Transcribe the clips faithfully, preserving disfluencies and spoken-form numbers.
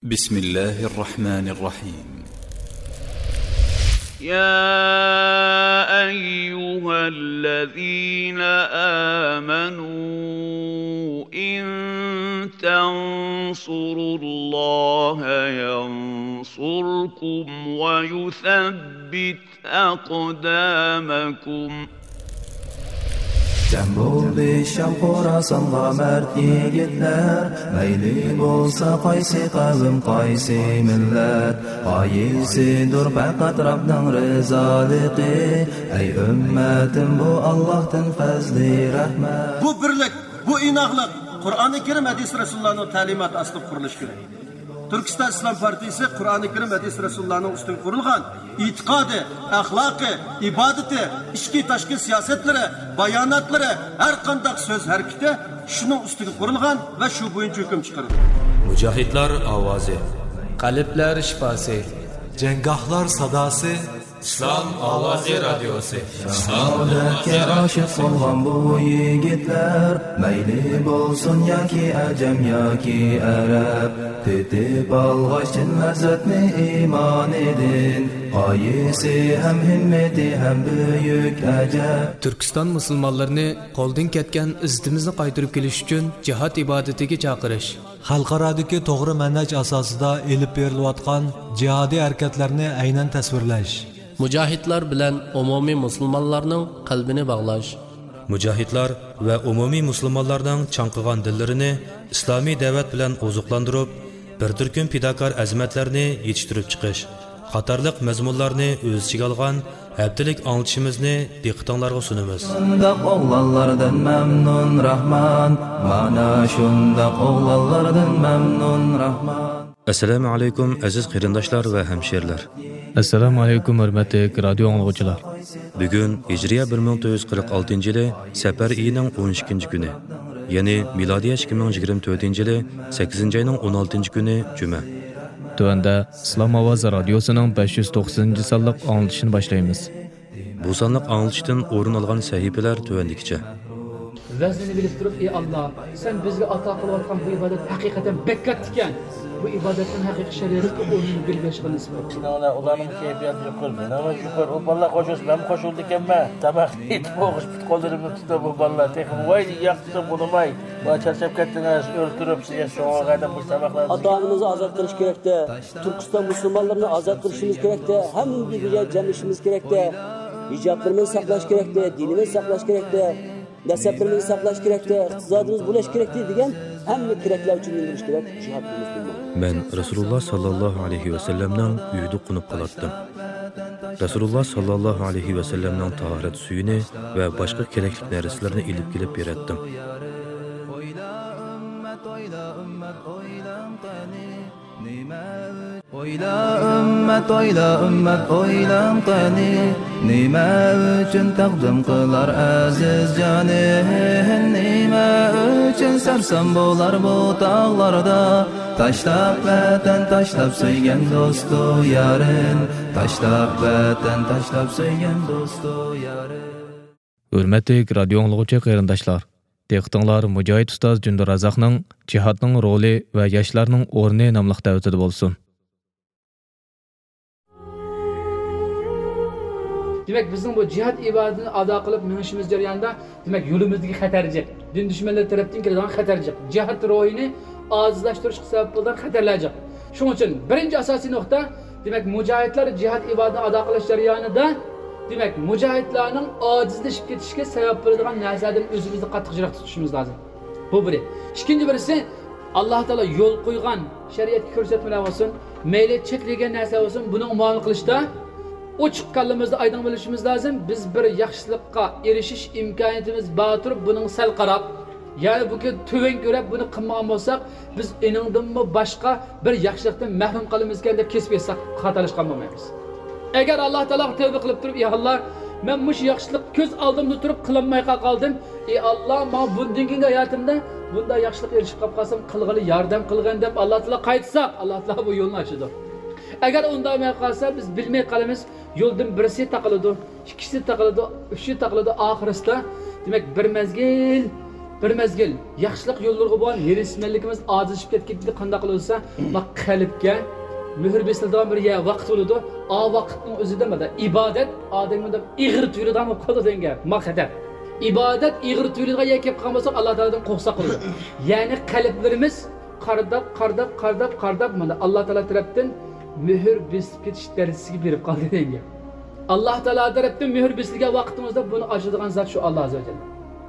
بسم الله الرحمن الرحيم. يا أيها الذين آمنوا إن تنصروا الله ينصركم ويثبت أقدامكم. Cem buldu Şam Xorasanğa mert yigitler, mayli bolsa qaysi qavm qaysi millat, qaysidir faqat Rabbning rizoliqi. Ey ummatim, bu Allohdan fazli rahmat. Bu birlik, bu inoqlik Qur'oni Karim hadis Rasulullohning ta'limoti asli qurilishi kerak. Turkiston Islom partiyasi Qur'oni Karim hadis Rasulullohning ustidan qurilgan e'tiqodi, axloqi, ibodati, ichki tashqi siyosatlari, bayonotlari, har qanday so'z harakati shuning ustiga qurilgan va shu bo'yicha hukm chiqarilgan. Mujohidlar ovozi, qalblar shifosi, janggohlar sadosi, Islom ovozi radiosi. Saodatga oshiq bo'lgan bu yigitlar, mayli bo'lsin yoki ajam yoki arab, tetib olg'achin lazzatni iymon edin, qaysi ham himmati ham buyuk ajab. Turkiston musulmonlarini qo'ldan ketgan izzatimizni qaytarib kelish uchun jihad ibodatiga chaqirish, xalqarodagi to'g'ri manhaj asosida elib berilayotgan jihodiy harakatlarni aynan tasvirlash, mujohidlar bilan umumiy musulmonlarning qalbini bog'lash, mujohidlar va umumiy musulmonlarning chanqigan dillarini islomiy da'vat bilan oziqlantirib, bir turkum fidokor azmatlarni yetishtirib chiqish qatorliq mazmunlarni o'z ichiga olgan haftalik anglitishimizni diqqatingizga sunamiz. Shundoq o'g'lonlardan mamnun Rahman, mana shundoq o'g'lonlardan mamnun Rahman. Assalomu alaykum aziz qarindoshlar va hamshirlar. Assalomu alaykum hurmatli radio anglovchilar. Bugun Hijriya bir ming to'rt yuz qirq oltinchi yili Safar oyining o'n ikkinchi kuni, ya'ni milodiya ikki ming yigirma to'rtinchi yili sakkizinchi oyning o'n oltinchi kuni juma. Tuanda Islom ovozi radiosining besh yuz to'qsoninchi sonliq anglitishini boshlaymiz. Bu sonliq anglitishdan o'rin olgan sahifalar tuandikicha. Vaznini bilib turib, ey Alloh, sen bizga ato qilayotgan bu ibodat haqiqatan bekkat ekan. Bu ibodatning haqiqiy shariatga o'rnini belgilashga nisbat qil. Ular ularning kayfiyati yuqori, mana yuqori. O balla qo'shus, men qo'shildi ekanman. Tamoq yeb bo'g'ish bit qo'llarimni tutib bu balla texmi voy yaqti bo'lmay. Va charchab ketdingiz, o'ltirib siz sho'g'adan bu tamoqlarni. Ota-onamizni ozod qilish kerakda. Turkiston musulmonlarini ozod qilishimiz kerakda. Hamma birga jamlashimiz kerakda. Hijoblarimizni saqlash kerakda, dinimizni saqlash kerakda. Nasablarimizni saqlash kerakda, iqtisodimiz bo'lash kerakda degan hamma keraklar uchun yindirish kerak. Jihad musulmon. Men Rasululloh sallallohu alayhi va sallamning uyida qunib qolatdim. Rasululloh sallallohu alayhi va sallamning tahorat suyini va boshqa kerakli narsalarni ilib kelib beratdim. Oyla ummat, oyla ummat, oylan qani, nima uchun taqdim qilar aziz jonin, nima uchun sarson bo'lar bu tog'larda, tashlab vatan, tashlab so'ygan do'stu yarin, tashlab vatan, tashlab so'ygan do'stu yarin. Hurmatli radio anglovchi qarindoshlar, diqqatinglar Mujohid ustoz Jundur Razaqning jihadning roli va yoshlarning o'rni nomli davrida bo'lsin. Demek bizim bu cihat ibadetini ada qilib minishimiz jarayonida demek yo'limizdagi xatarcik, din dushmanlari tarafdan keladigan xatarcik, cihat ro'yini ozlashtirish sabab bo'lgan xatarlarcik. Shuning uchun birinchi asosiy nuqta demek mujohidlar cihat ibadetini ada qilish jarayonida demek mujohidlarning ojizlashib ketishiga sabab bo'ladigan narsadan o'zimizni qattiqroq tutishimiz lozim. Bu biri. Ikkinchi birisi Alloh taolo yo'l qo'ygan shariatga ko'rsatmalar bo'lsin, mayli cheklagan narsa bo'lsin, buni muomala qilishda ochiq qalbimizda aydın bilishimiz lazım. Biz bir yaxshilikqa erishish imkoniyatimiz bor turib, buning sal qarab, ya'ni bu tuven ko'rib buni qilmagan bo'lsak, biz eningdanmi boshqa bir yaxshilikdan mahrum qolamiz ekan deb kesib yetsak, xatalashgan bo'lmaymiz. Agar Alloh taolo tavba qilib turib, "Ey Alloh, men mush yaxshilik ko'z oldimda turib qilolmay qoldim. Ey Alloh, men bundan keyingi hayotimda bunday yaxshilik erishib qolsam, qilg'ili yordam qilgan" deb Alloh taolo qaytsak, Alloh taolo bu yo'lni ochadi. Agar unday bo'lmay qolsa, biz bilmay qolamiz. Yo'ldan birisi taqiladi, ikkisi taqiladi, uchi taqiladi, oxirisida demak bir mezgil bir mezgil yaxshilik yo'llariga bo'lgan herismanligimiz ozishib ketganda qanday qilsa, bak qalbga mühür besildiğin bir yer vaqt bo'ladi. O vaqtning o'zida mana ibodat odamda ig'ir tuyuladigan bo'lib qoladi degan maqsad. İbadet ig'ir tuyuladigan yer kelib qolmasa Alloh taoladan qo'rqsa qiladi. Ya'ni qalblarimiz qardab, qardab, qardab, qardab mana Alloh taolo tarafdan mühür besib ketish darajasiga berib qoldi degan. Alloh taolo tarafdan mühür besilgan vaqtimizda buni ochadigan zot shu Alloh azza va jalla.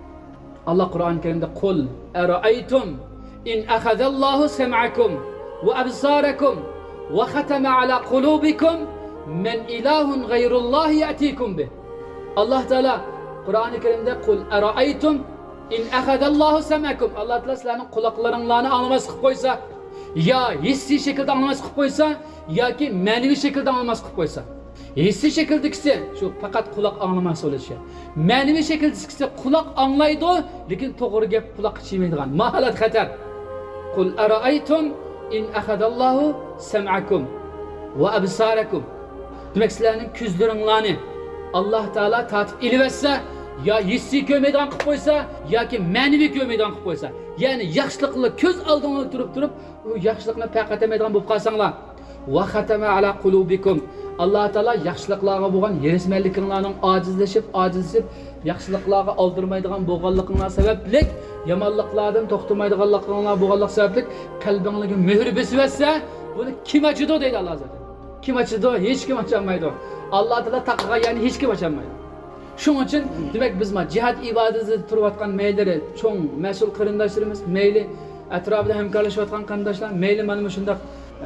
Allah Qur'on-i Karimda qul ara'aytum in akhadallohu sam'akum va absarakum wa khatama ala qulubikum men ilahun gayrullohi ya'tikum bih. Allah Teala Qur'on-i Karimda qul ara'aytum in akhadallohu sam'akum. Allah Teala sizlarning quloqlaringlarni anglamas qilib qo'ysa, ya hissiy shaklda anglamas qilib qo'ysa yoki ma'naviy shaklda anglamas qilib qo'ysa. Hissiy shakldagisi shu faqat quloq anglamas bo'lishi. Ma'naviy shakldagisi quloq anglaydi, lekin to'g'ri gap quloq chiymaydigan. Mahalat xatar. Qul ara'aytum in akhadallohu sam'akum va absarakum. Demek sizlarning ko'zlaringlarni Alloh taolo tatib ilversa, ya hissiy ko'rmaydigan qilib qo'ysa yoki ma'naviy ko'rmaydigan qilib qo'ysa. Ya'ni yaxshilikni ko'z oldingizda turib turib, u yaxshilikni payqatamaydigan bo'lib qolsanglar, va khatama ala qulubikum. Alloh taolo yaxshiliklarga bo'lgan yerismanliklarning ojizlashib, ojizlashib, yaxshiliklarga oldirmaydigan bo'lganliklari sababli, yomonliklardan to'xtamaydiganliklari bo'lganlik sababli qalbingizga mehr besib etsa, buni kim ochadi deydi Alloh zot. Kim ochadi? Hech kim ocholmaydi. Alloh taolo taqoga ya'ni hech kim ocholmaydi. Shuning uchun demak biz ma jihad ibodatida turayotgan meylari, cho'ng mas'ul qarindoshlarimiz, meyli atrofida hamkorlashayotgan qarindoshlar, meyli mana shunday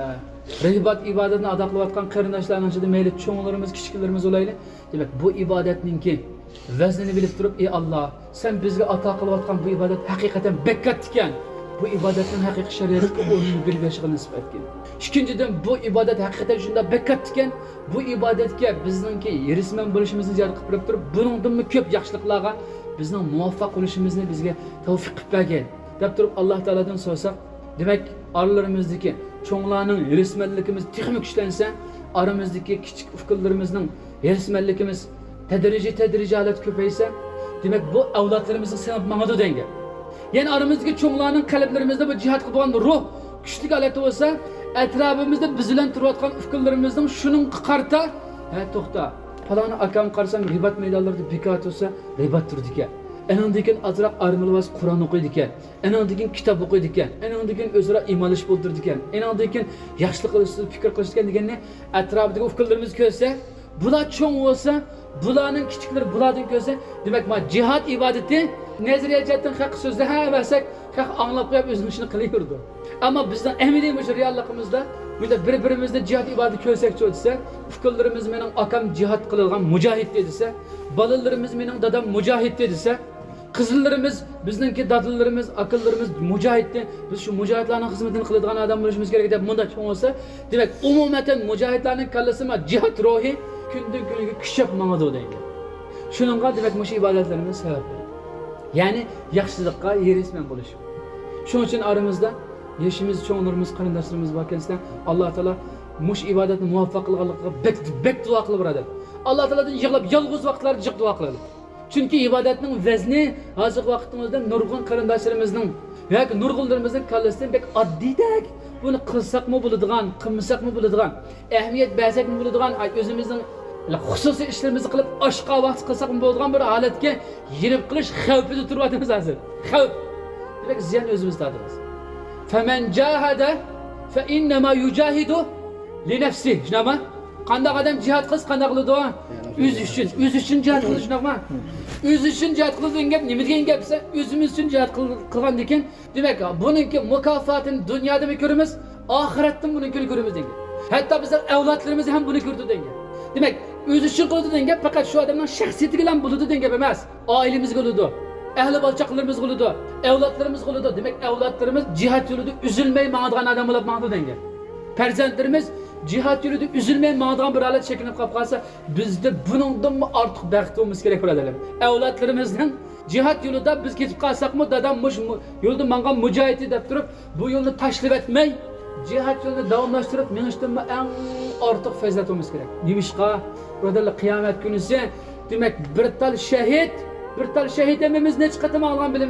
Rehbat ibodatini ado qilayotgan qarindoshlarning ichida mayli cho'nglarimiz, kichiklarimiz o'layli. Demak, bu ibodatningki vaznini bilib turib, ey Alloh, sen bizga ato qilayotgan bu ibodat haqiqatan bekkat ekan. Bu ibodatning haqiqiy shariatga o'rnini bilib yashashni nisbat etgan. Ikkinchidan, bu ibodat haqiqatan shunda bekkat ekan. Bu ibodatga bizningki yerisman bo'lishimizni jar qilib turib, buningdan ko'p yaxshiliklarga bizning muvaffaq bo'lishimizni bizga tavfiq qilib bergan. deb turib Alloh taoladan so'rasak, demak, oralarimizdagi cho'nglarning yerismanligimiz texnik kuchlansa, oramizdagi kichik fikrlarimizning yerismanligimiz tadrijiy tadrijiy holat ko'paysa, demak bu avlodlarimizning sinib mangadi dengan. Ya'ni oramizdagi cho'nglarning qalblarimizda bu jihatga bo'lgan ruh kuchli holat bo'lsa, atrofimizda biz bilan turayotgan fikrlarimizning shuning qarta, ha to'xta. Falon akam qarsam ribat maydonlarida bekat bo'lsa, ribat turdi ekan. Enandikin azraq armilvas Qur'on o'qiydi ekan. Enandikin kitob o'qiydi ekan. Enandikin o'zaro iymonish bo'ldirdi ekan. Enandikin yaxshilik qilish, fikr qilish ekan deganni atrofidagi fikrlarimiz ko'rsa, bular cho'ng bo'lsa, bularning kichiklari bulardan ko'rsa, demak, ma jihad ibodati nazariy jihatdan haq so'zda ha versak, haq anglab qo'yib o'zini ishini qilaverdi. Ammo bizdan ahmiylik mush realligimizda bunda bir-birimizda jihad ibodati ko'rsakchi bo'lsa, fikrlarimiz mening akam jihad qilgan mujohid dedisa, bolalarimiz mening dadam mujohid dedisa, qizillarimiz, bizningki dadillarimiz, aqllarimiz mujohidni, biz shu mujohidlarning xizmatini qiladigan odam bo'lishimiz kerak deb munda bo'lsa, demak, umuman mujohidlarning kallasima jihad ruhi kundan kunga kuchab mangadi deydi. Shuningga demak, mush ibodatlarimiz sabab. Ya'ni yaxshilikqa yerisman bo'lish. Shuning uchun aramizda yeshimiz, cho'nglarimiz, qarindoshlarimiz bor ekansa, Alloh taolo mush ibodatni muvaffaq qilganlikka bek bek duo qilib beradi. Alloh taolodan yig'lab yolg'iz vaqtlarda jiq duo qiladi. Chunki ibodatning vazni hozir vaqtimizda nurg'un qarindoshlarimizning yoki nurg'unlarimizning kallasidan bek oddiydak, buni qilsaqmi bo'ladigan, qilmasaqmi bo'ladigan, ahamiyat bersakmi bo'ladigan, o'zimizning xususiy ishlarimizni qilib oshqa vaqt qilsaqmi bo'ladigan bir holatga yirib qilish xavfida turyapmiz hozir. Xavf. Demak, ziyon o'zimizda turibmiz. Faman jahada fa innama yujahidu li nafsihi. Shunaqmi? Qanday odam jihad qilsa, qanday qiladi? O'zi uchun, o'zi uchun jihad qilish shunaqmi? O'zi uchun jihad qilgan gap nima degan gap esa, o'zimiz uchun jihad qilgan ekan. Demak, buningki mukofotini dunyoda mi ko'ramiz, oxiratda bunikini ko'ramiz degan. Hatto bizlar avlodlarimiz ham buni ko'rdi degan. Demak, o'zi uchun qildi degan gap faqat shu odamning shaxsiyati bilan bo'ladi degan gap emas. Oilamizga bo'ladi. Ahli bolchaqlarimiz bo'ladi, avlodlarimiz bo'ladi. Demak, avlodlarimiz jihad yo'lida uzilmay mangadigan odam bo'lib mangdi degan. Farzandlarimiz jihad yo'lida uzilmay mangadigan bir holat shakllanib qolib qolsa, bizda buningdan ortiq baxt bo'lmasa kerak birodarlar. Avlodlarimizning jihad yo'lida biz ketib qolsakmi, dadam mush yo'lda mangan mujohid deb turib, bu yo'lni tashlab etmay, jihad yo'lini davomlashtirib, menishdanmi eng ortiq fazilat bo'lmasa kerak. Nimishqa birodarlar, qiyomat kunisi demak bir tal shahid, bir tal shahid emimiz nech qatam olgan bilamiz.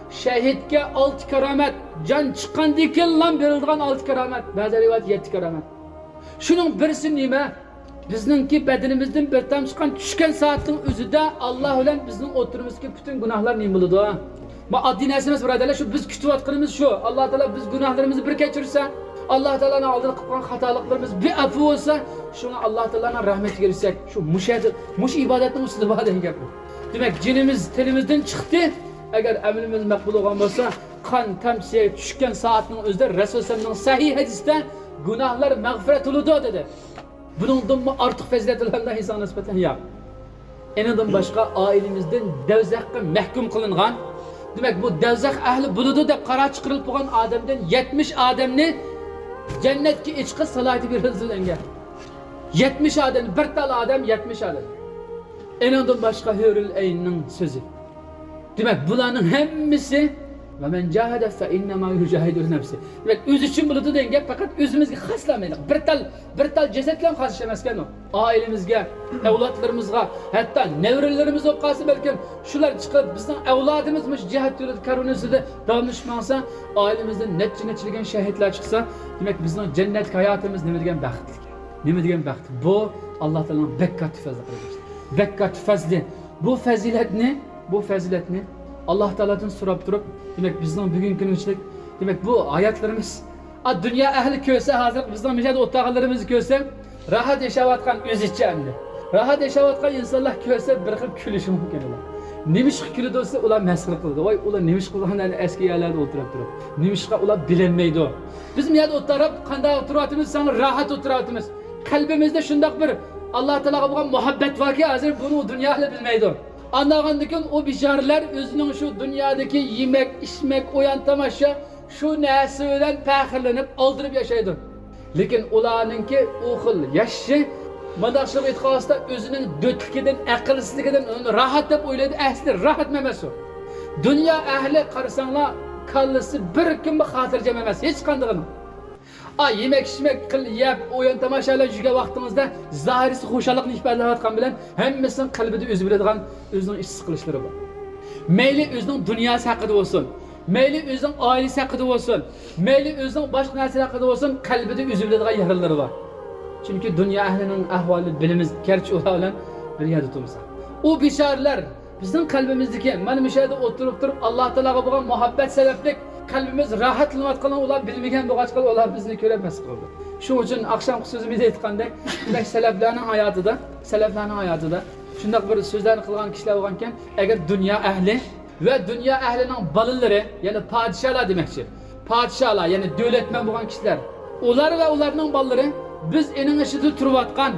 Şehitke altı keramet, can çıkan dikin lan verildiğin altı keramet. Bazı rivayet yedi keramet. Şunun birisi nime? Bizninki bedenimizden bir tam çıkan düşken saatin özüde Allah olan bizning oturumuzki bütün günahlar nime buludu ha? Ma addi nesimiz birodarlar şu biz kütüp atqanimiz şu. Allah Teala biz günahlarımızı bir kechirsa, Allah Teala'nın aldığını qilgan xatoliklarimiz bir afu olsa, şuna Allah Teala'nın rahmeti gelirsak, şu muşadır, muş ibadetning ustida bor degan gap bu. Demek cinimiz tilimizden çıktı. Eğer amelimiz makbul olgan bo'lsa, qon tamsiya tushgan soatning o'zida Rasul sallallohu sahih hadisda günahlar mag'firat uludu dedi. Buningdan ortiq fazilatlardan inson nisbatan yo'q. Enadan boshqa oilamizdan davzaqqa mahkum qilingan, demek bu davzaq ahli buludu deb qara chiqarilib bo'lgan odamdan yetmish odamni jannatga ichqi salohiyati berilgan. yetmish odam, bir tal odam yetmish odam. Enadan boshqa Hurul Aynning so'zi. Demek bularning hammasi ve men cahada fe innema yujahidu nefsi. Demek öz için buludu denge fakat özümüzge xaslamaylik. Bir tal bir tal cesetlen xas emasken o. Ailemizge, evlatlarımızga, hatta nevrelerimiz oqası belki şular çıkıp bizden evladımızmış cihat yolu karunusida davamlashmasa, ailemizden netçi netçiligen şehitler çıksa, demek bizden cennet hayatımız ne degan baxtlik. Nima degan baxt? Bu Allah Teala'nın bekkat fazli. Bekkat fazli. Bu faziletni Bu faziletni Allah Teala'dan so'rab turib, demek bizning bugungi kunchilik, demek bu hayatlarımız, a dünya ahli ko'rsa, hozir bizning mishad o'rtoqlarimizni ko'rsa, rahat yashayotgan o'zicha endi. Rahat yashayotgan insonlar ko'rsa bir xil kulishi mumkin ular. Nimishqa kuladi bo'lsa, ular masxara qiladi. Voy, ular nimish qilganlarni eski yerlarda o'tirib turib, nimishqa ular bilinmaydi. Biz miyad o'tirib, qanday o'tiryapmiz, sana rahat o'tiryapmiz. Qalbimizda shundoq bir Allah Teala'ga bo'lgan muhabbat borki, hozir buni dunyo ahli bilmaydi. Anlağandıkın o bijarlar özünün şu dünyadaki yemek, içmek, oyan tamaşa şu neslinden pəxirlenip aldırıp yaşaydı. Lekin ularınki o xil yaşı, madaqşıq etqasında özünün dötlükeden, aqılsızlıkdan onu rahat deb oyladı. Əsli rahat memes o. Dünya ahli qarsanlar kallisi bir gün bir xatircem emas, hiç qandığını. A yemek içmek qil yeb o'yin tomoshalar yurgan vaqtimizda zahirisi xo'shalliqni ifodalayotgan bilan hammasini qalbida o'zi biladigan o'zining ish qilishlari bor. Mayli o'zining dunyosi haqida bo'lsin, mayli o'zining oilasi haqida bo'lsin, mayli o'zining boshqa narsalar haqida bo'lsin, qalbida o'zi biladigan yerlari bor. Chunki dunyo ahlining ahvoli bilimiz kerch ular bilan bir yerda tursa. U bisharlar bizning qalbimizdagi mana bu yerda o'tirib turib Alloh taologa bo'lgan muhabbat sababli qalbimiz rahatlanayotgan ular bilmagan bo'lg'achqa ular bizni ko'rmas qildi. Shuning uchun oqshomgi so'zimizda aytgandek, demak salaflarning hayotida, salaflarning hayotida shunday bir so'zlarni qilgan kishilar bo'lgankan, agar dunyo ahli va dunyo ahlining bolalari, ya'ni podsholar demakchi. Podsholar, ya'ni davlatman bo'lgan kishilar, ular va ularning bolalari biz ening ishida turayotgan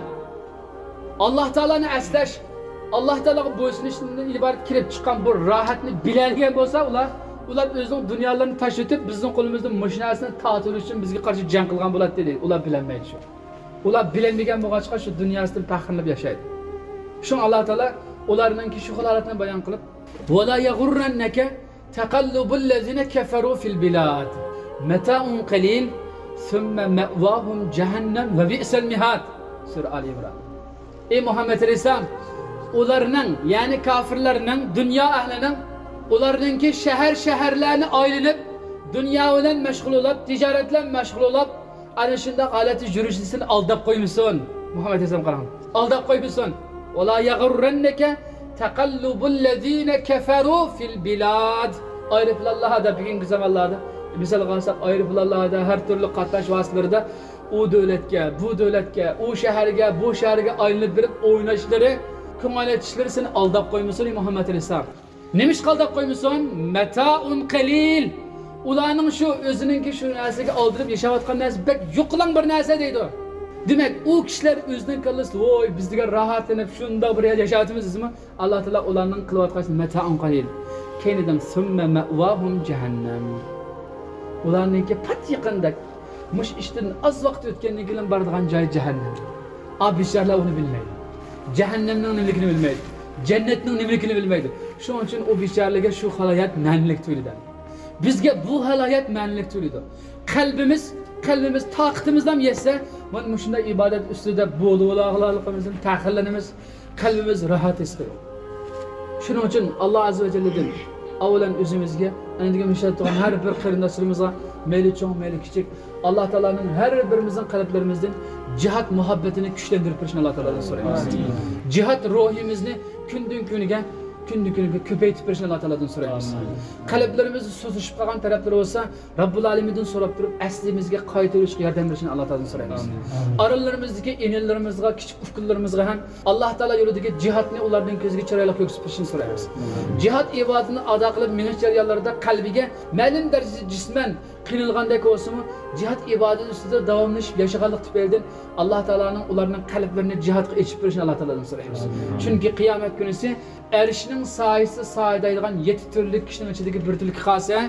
Alloh taolani aslash, Alloh taolaga bo'ysunishdan iborat kirib chiqqan bu rohatni biladigan bo'lsa, ular ular o'zining dunyolarini tashitib bizning qo'limizdan mashinasini tortilish uchun bizga qarshi jang qilgan bo'ladi dedi. Ular bilmaydi shu. Ular bilmagan bo'lg'achqa shu dunyosidan faxrlanib yashaydi. Shu Alloh taolo ularningki shu holatini bayon qilib, "Va la yaghurrannaka taqallubul ladzina kafaru fil bilad. Mata'un qalil, thumma ma'wahum jahannam va bi'sal mihad." Sura Al-Imron. Ey Muhammed Resul, ularning, ya'ni kafirlarning, dunyo ahlining ularninki shahar shaharlarni aylanib, dunyo bilan mashg'ul bo'lib, tijorat bilan mashg'ul bo'lib, ana shunda holati yurishini aldab qo'ymasin. Muhammad alayhisalom qarang. Aldab qo'ymasin. Wala yaghurrannaka taqallubul ladzina kafaru fil bilad. Ayrıflarlarda bugungi zamonlarda, misol qilsak ayrıflarlarda har turli qatnash vositalarida u davlatga, bu davlatga, u shaharga, bu shaharga aylanib berib o'ynashlari, ko'ngillashlari seni aldab qo'ymasin Muhammad alayhisalom. Nemish qaldab qo'ymasin? Mata'un qalil. Ularning shu o'zininki shu narsaga oldirib yashayotgan narsa bek yo'qlang bir narsa deydi. Demak, u kishilar o'zining kallasi, "Voy, biz degan rohatlanib shunda bir yashayapmizmi?" Alloh taolo ularning qilayotgan mata'un qalil. Keynidan summa ma'wahum jahannam. Ularningki pat yaqinda mush ishdan az vaqt o'tgandan keyin boradigan joy jahannam. Abisharlar uni bilmaydi. Jahannamning nimaligini bilmaydi. Jannatning nimaligini bilmaydi. Shuning uchun u bicharlarga shu halayat ma'nilik tuyuladi. Bizga bu halayat ma'nilik tuyuladi. Qalbimiz, qalbimiz toqatimizdan yetsa, mana shunday ibodat ustida bo'lib-bo'lag'larligimizni ta'xirlanamiz, qalbimiz rahat his qiladi. Shuning uchun Alloh azza va jalladan avvalan o'zimizga Endigi müşahede her bir qarindoshimizga meyli cho'ng, meyli kichik Alloh taolaning har birimizning qalblarimizdan jihad muhabbatini kuchlantirib turishini Alloh taoladan so'raymiz. Jihad ruhimizni kundan kuniga kundan kuniga ko'paytirib turishini Alloh taoladan so'raymiz. Qalblarimizni suzishib qolgan taraflar bo'lsa, Robbul Alamindan so'rab turib, aslimizga qaytarishga yordam berishini Alloh taoladan so'raymiz. Aralarimizdagi enalarimizga, kichik ufqlarimizga ham Alloh taolo yo'lidagi jihadni ularning ko'ziga chiroyli ko'rsatishini so'raymiz. Jihad ibodatini ado qilib menish jarayonlarida qalbiga ma'lum darajada jisman qiynalgandek bo'lsa-mu, jihad ibodati ustida davomlashib yashaganlik tufaylidan Alloh taolaning ularning qalblarini jihadga echib berishini Alloh taoladan so'raymiz. Chunki qiyomat kunisi erishning soyasi soyidaydigan yetti turli kishining ichidagi bir turli xosa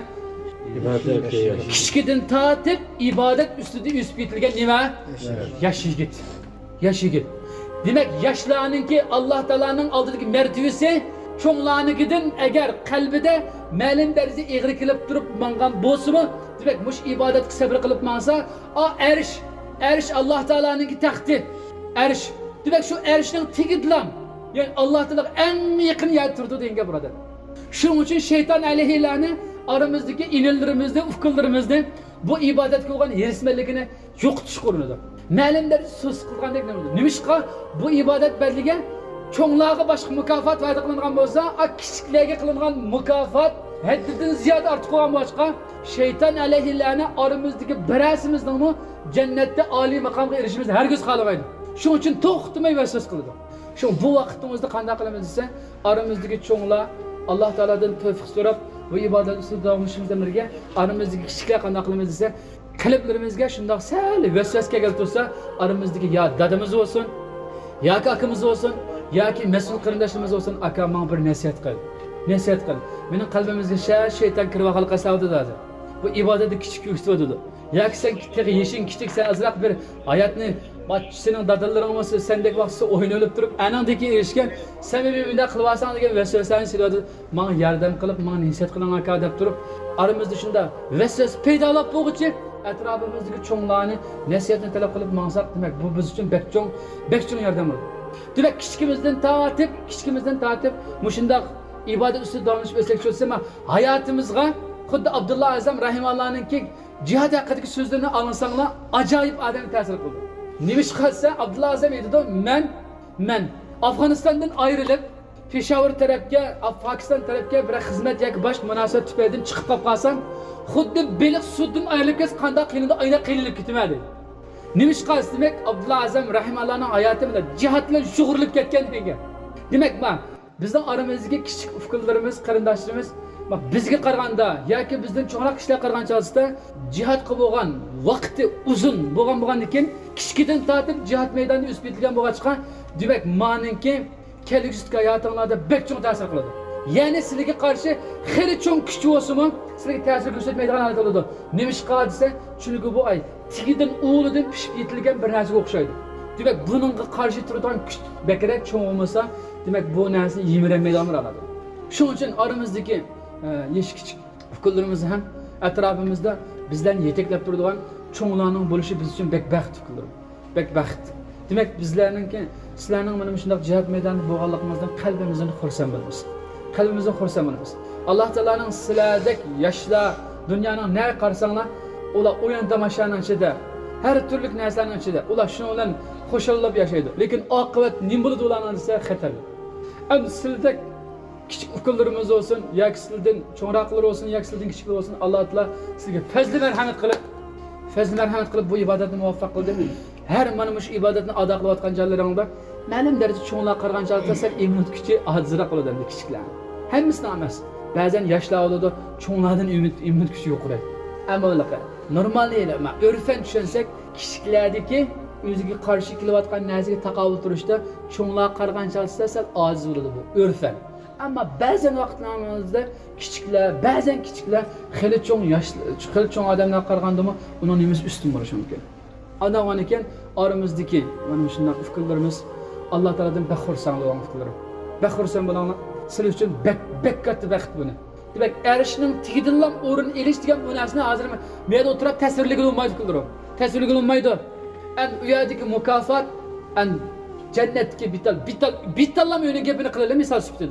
kichkidan tortib ibodat ustida o'sib ketilgan nima? Yosh yigit. Yosh yigit. Demak, yoshlarningki Alloh taolaning oldidagi martabasi cho'nglarnikidan agar qalbida ma'lum darajada egri kelib turib mangan bo'lsa-mu, demak, mush ibodatga sabr qilib mansa, o erish, erish Alloh taolaning taxti. Erish. Demak, shu erishning tegidlam, ya'ni Alloh taolo eng yaqin yer turdi degan birodar. Shuning uchun shayton alayhilarni aramizdagi inillarimizni, ufqlarimizda bu ibodatga bo'lgan hirismanligini yo'qotish qo'rinadi. Ma'lum darajada so'z qilgandek nima? Nimishqa bu ibodat badliga cho'nglarga boshqa mukofot va'da qilingan bo'lsa, a kichiklarga qilingan mukofot haddidan ziyod ortiq bo'lgan boshqa shayton alayhilarni aramizdagi birasimizning jannatda oliy maqomga erishishimizni hargiz xohlamaydi. Shuning uchun to'xtamay vasvas qiladi. Shu bu vaqtimizda qanday qilamiz desa, aramizdagi cho'nglar Alloh taoladan tavfiq so'rab, bu ibodat ustida davomlashishimizdan birga aramizdagi kichiklar qanday qilamiz desa, qalblarimizga shundoq sal vasvasga kelib tursa, aramizdagi yo dadamiz bo'lsin, yoki akamiz bo'lsin, yoki mas'ul qarindoshimiz bo'lsin, aka men bir nasihat qil. Nasihat qil. Mening qalbimizga shayton kirib qolgan savdo dedi. Bu ibodatda kichik ko'rsatdi. Yoki sen kichik yeshin kichik sen azroq bir hayotni sening dadallaring bo'lsa, sendek vaqtda o'yin o'lib turib, anandagi erishgan, samimiy unda qilvasan degan vasvasani siladi. Men yordam qilib, men nasihat qiling aka deb turib, aramizda shunda vasvas paydolab bo'lguncha atrofimizdagi cho'nglarni nasihatni talab qilib maqsad, demak, bu biz uchun bekcho'ng, bekcho'ng yordam bo'ladi. Demak, kichikimizdan tortib, kichikimizdan tortib, mushundaq ibodat ustida davomlashib o'tsak cho'lsa, hayotimizga xuddi Abdulloh Azam rahimallohninki jihad haqidagi so'zlarini olsanglar, ajoyib odam ta'sir qildi. Nimish qilsa Abdulloh Azam edi, men men Afg'onistondan ayrilib, Peshawar tarafga, Pokiston tarafga bir xizmat yoki boshqa munosabat tufaylidan chiqib qolib qolsam, xuddi beliq suddan ayrilib ketsa qanday qiynalib, ayna qiynalib ketmadi. Nimish qilsa demak Abdulloh Azam rahimallohning hayoti bilan jihad bilan shug'ullanib ketgan degan. Demak, men bizning oramizdagi kichik ufqlarimiz, qarindoshlarimiz bizga qaraganda yoki bizdan cho'ngroq kishilar qaragan chog'da jihad qilib bo'lgan vaqti uzun bo'lgan bo'lgandan keyin kichkidan tortib jihad maydonida o'sib ketilgan bo'lg'achqa, demak, meningki kelgusi hayotinglarda bek cho'ng ta'sir qiladi. Ya'ni sizlarga qarshi xili cho'ng kuch bo'lsa-mu, sizlarga ta'sir ko'rsatmaydigan holat bo'ladi. Nimish qiladi desa, chunki bu ay tigidan o'g'lidan pishib yetilgan bir narsaga o'xshaydi. Demak, buningga qarshi turadigan kuch bekrak cho'ng bo'lmasa, demak, bu narsa yemirilmaydigan bo'ladi. Shuning uchun oramizdagi yesh kichik fikrlarimiz ham atrofimizda bizlarni yetaklab turadigan cho'nglarning bo'lishi biz uchun bek baxt fikrlar. Bek baxt. Demak, bizlarningki sizlarning mana shunday jihad maydonida bo'lganligimizdan qalbimizdan xursand bo'lamiz. Qalbimizdan xursand bo'lamiz. Alloh taolaning sizlardek yoshlar dunyoning ne qarsanglar, ular o'yin tomoshaning ichida, har turli narsaning ichida, ular shuni bilan qo'shilib yashaydi. Lekin oqibat nima bo'ladi ularning desa xatarli. Am sizlardek kichik ukullarimiz olsun, yoki sizlardan cho'nroqlar olsun, yoki sizlardan kichiklar olsun, Alloh taolo sizga fazli marhamat qilib, fazli marhamat qilib bu ibodatni muvaffaq qildi. Har mana shu ibodatni ado qilayotgan joylaringda ma'lum darajada cho'nglar qilgan joyda sal immun kuchi ozroq bo'ladi kichiklar. Hammasi emas. Ba'zan yoshlar bo'ladi, cho'nglardan immun kuchi yo'qraydi. Ammo ular normal emas. Urfan tushunsak, kichiklardagi o'ziga qarshi kelayotgan narsaga taqobil turishda cho'nglar qilgan joyda sal oz bo'ladi bu. Urfan. Ama ba'zan vaqtlarimizda kichiklar, ba'zan kichiklar xili cho'ng yoshlar, xili cho'ng odamlar qaragandimi, uning nimasi ustun bo'lishi mumkin. Anadan ekan oramizdagi mana shunday fikrlarimiz Alloh taoladan baxursand bo'lgan fikrlar. Baxursand bo'lganlar sizlar uchun bek bek katta baxt buni. Demak, erishning tigidillam o'rin elish degan bu narsani hozir men o'tirib tasvirlaga olmaydi fikrlar. Tasvirlaga olmaydi. An u yerdagi mukofot, an jannatga bital, bital, bitallam o'yin gapini qilalar misol sifatida.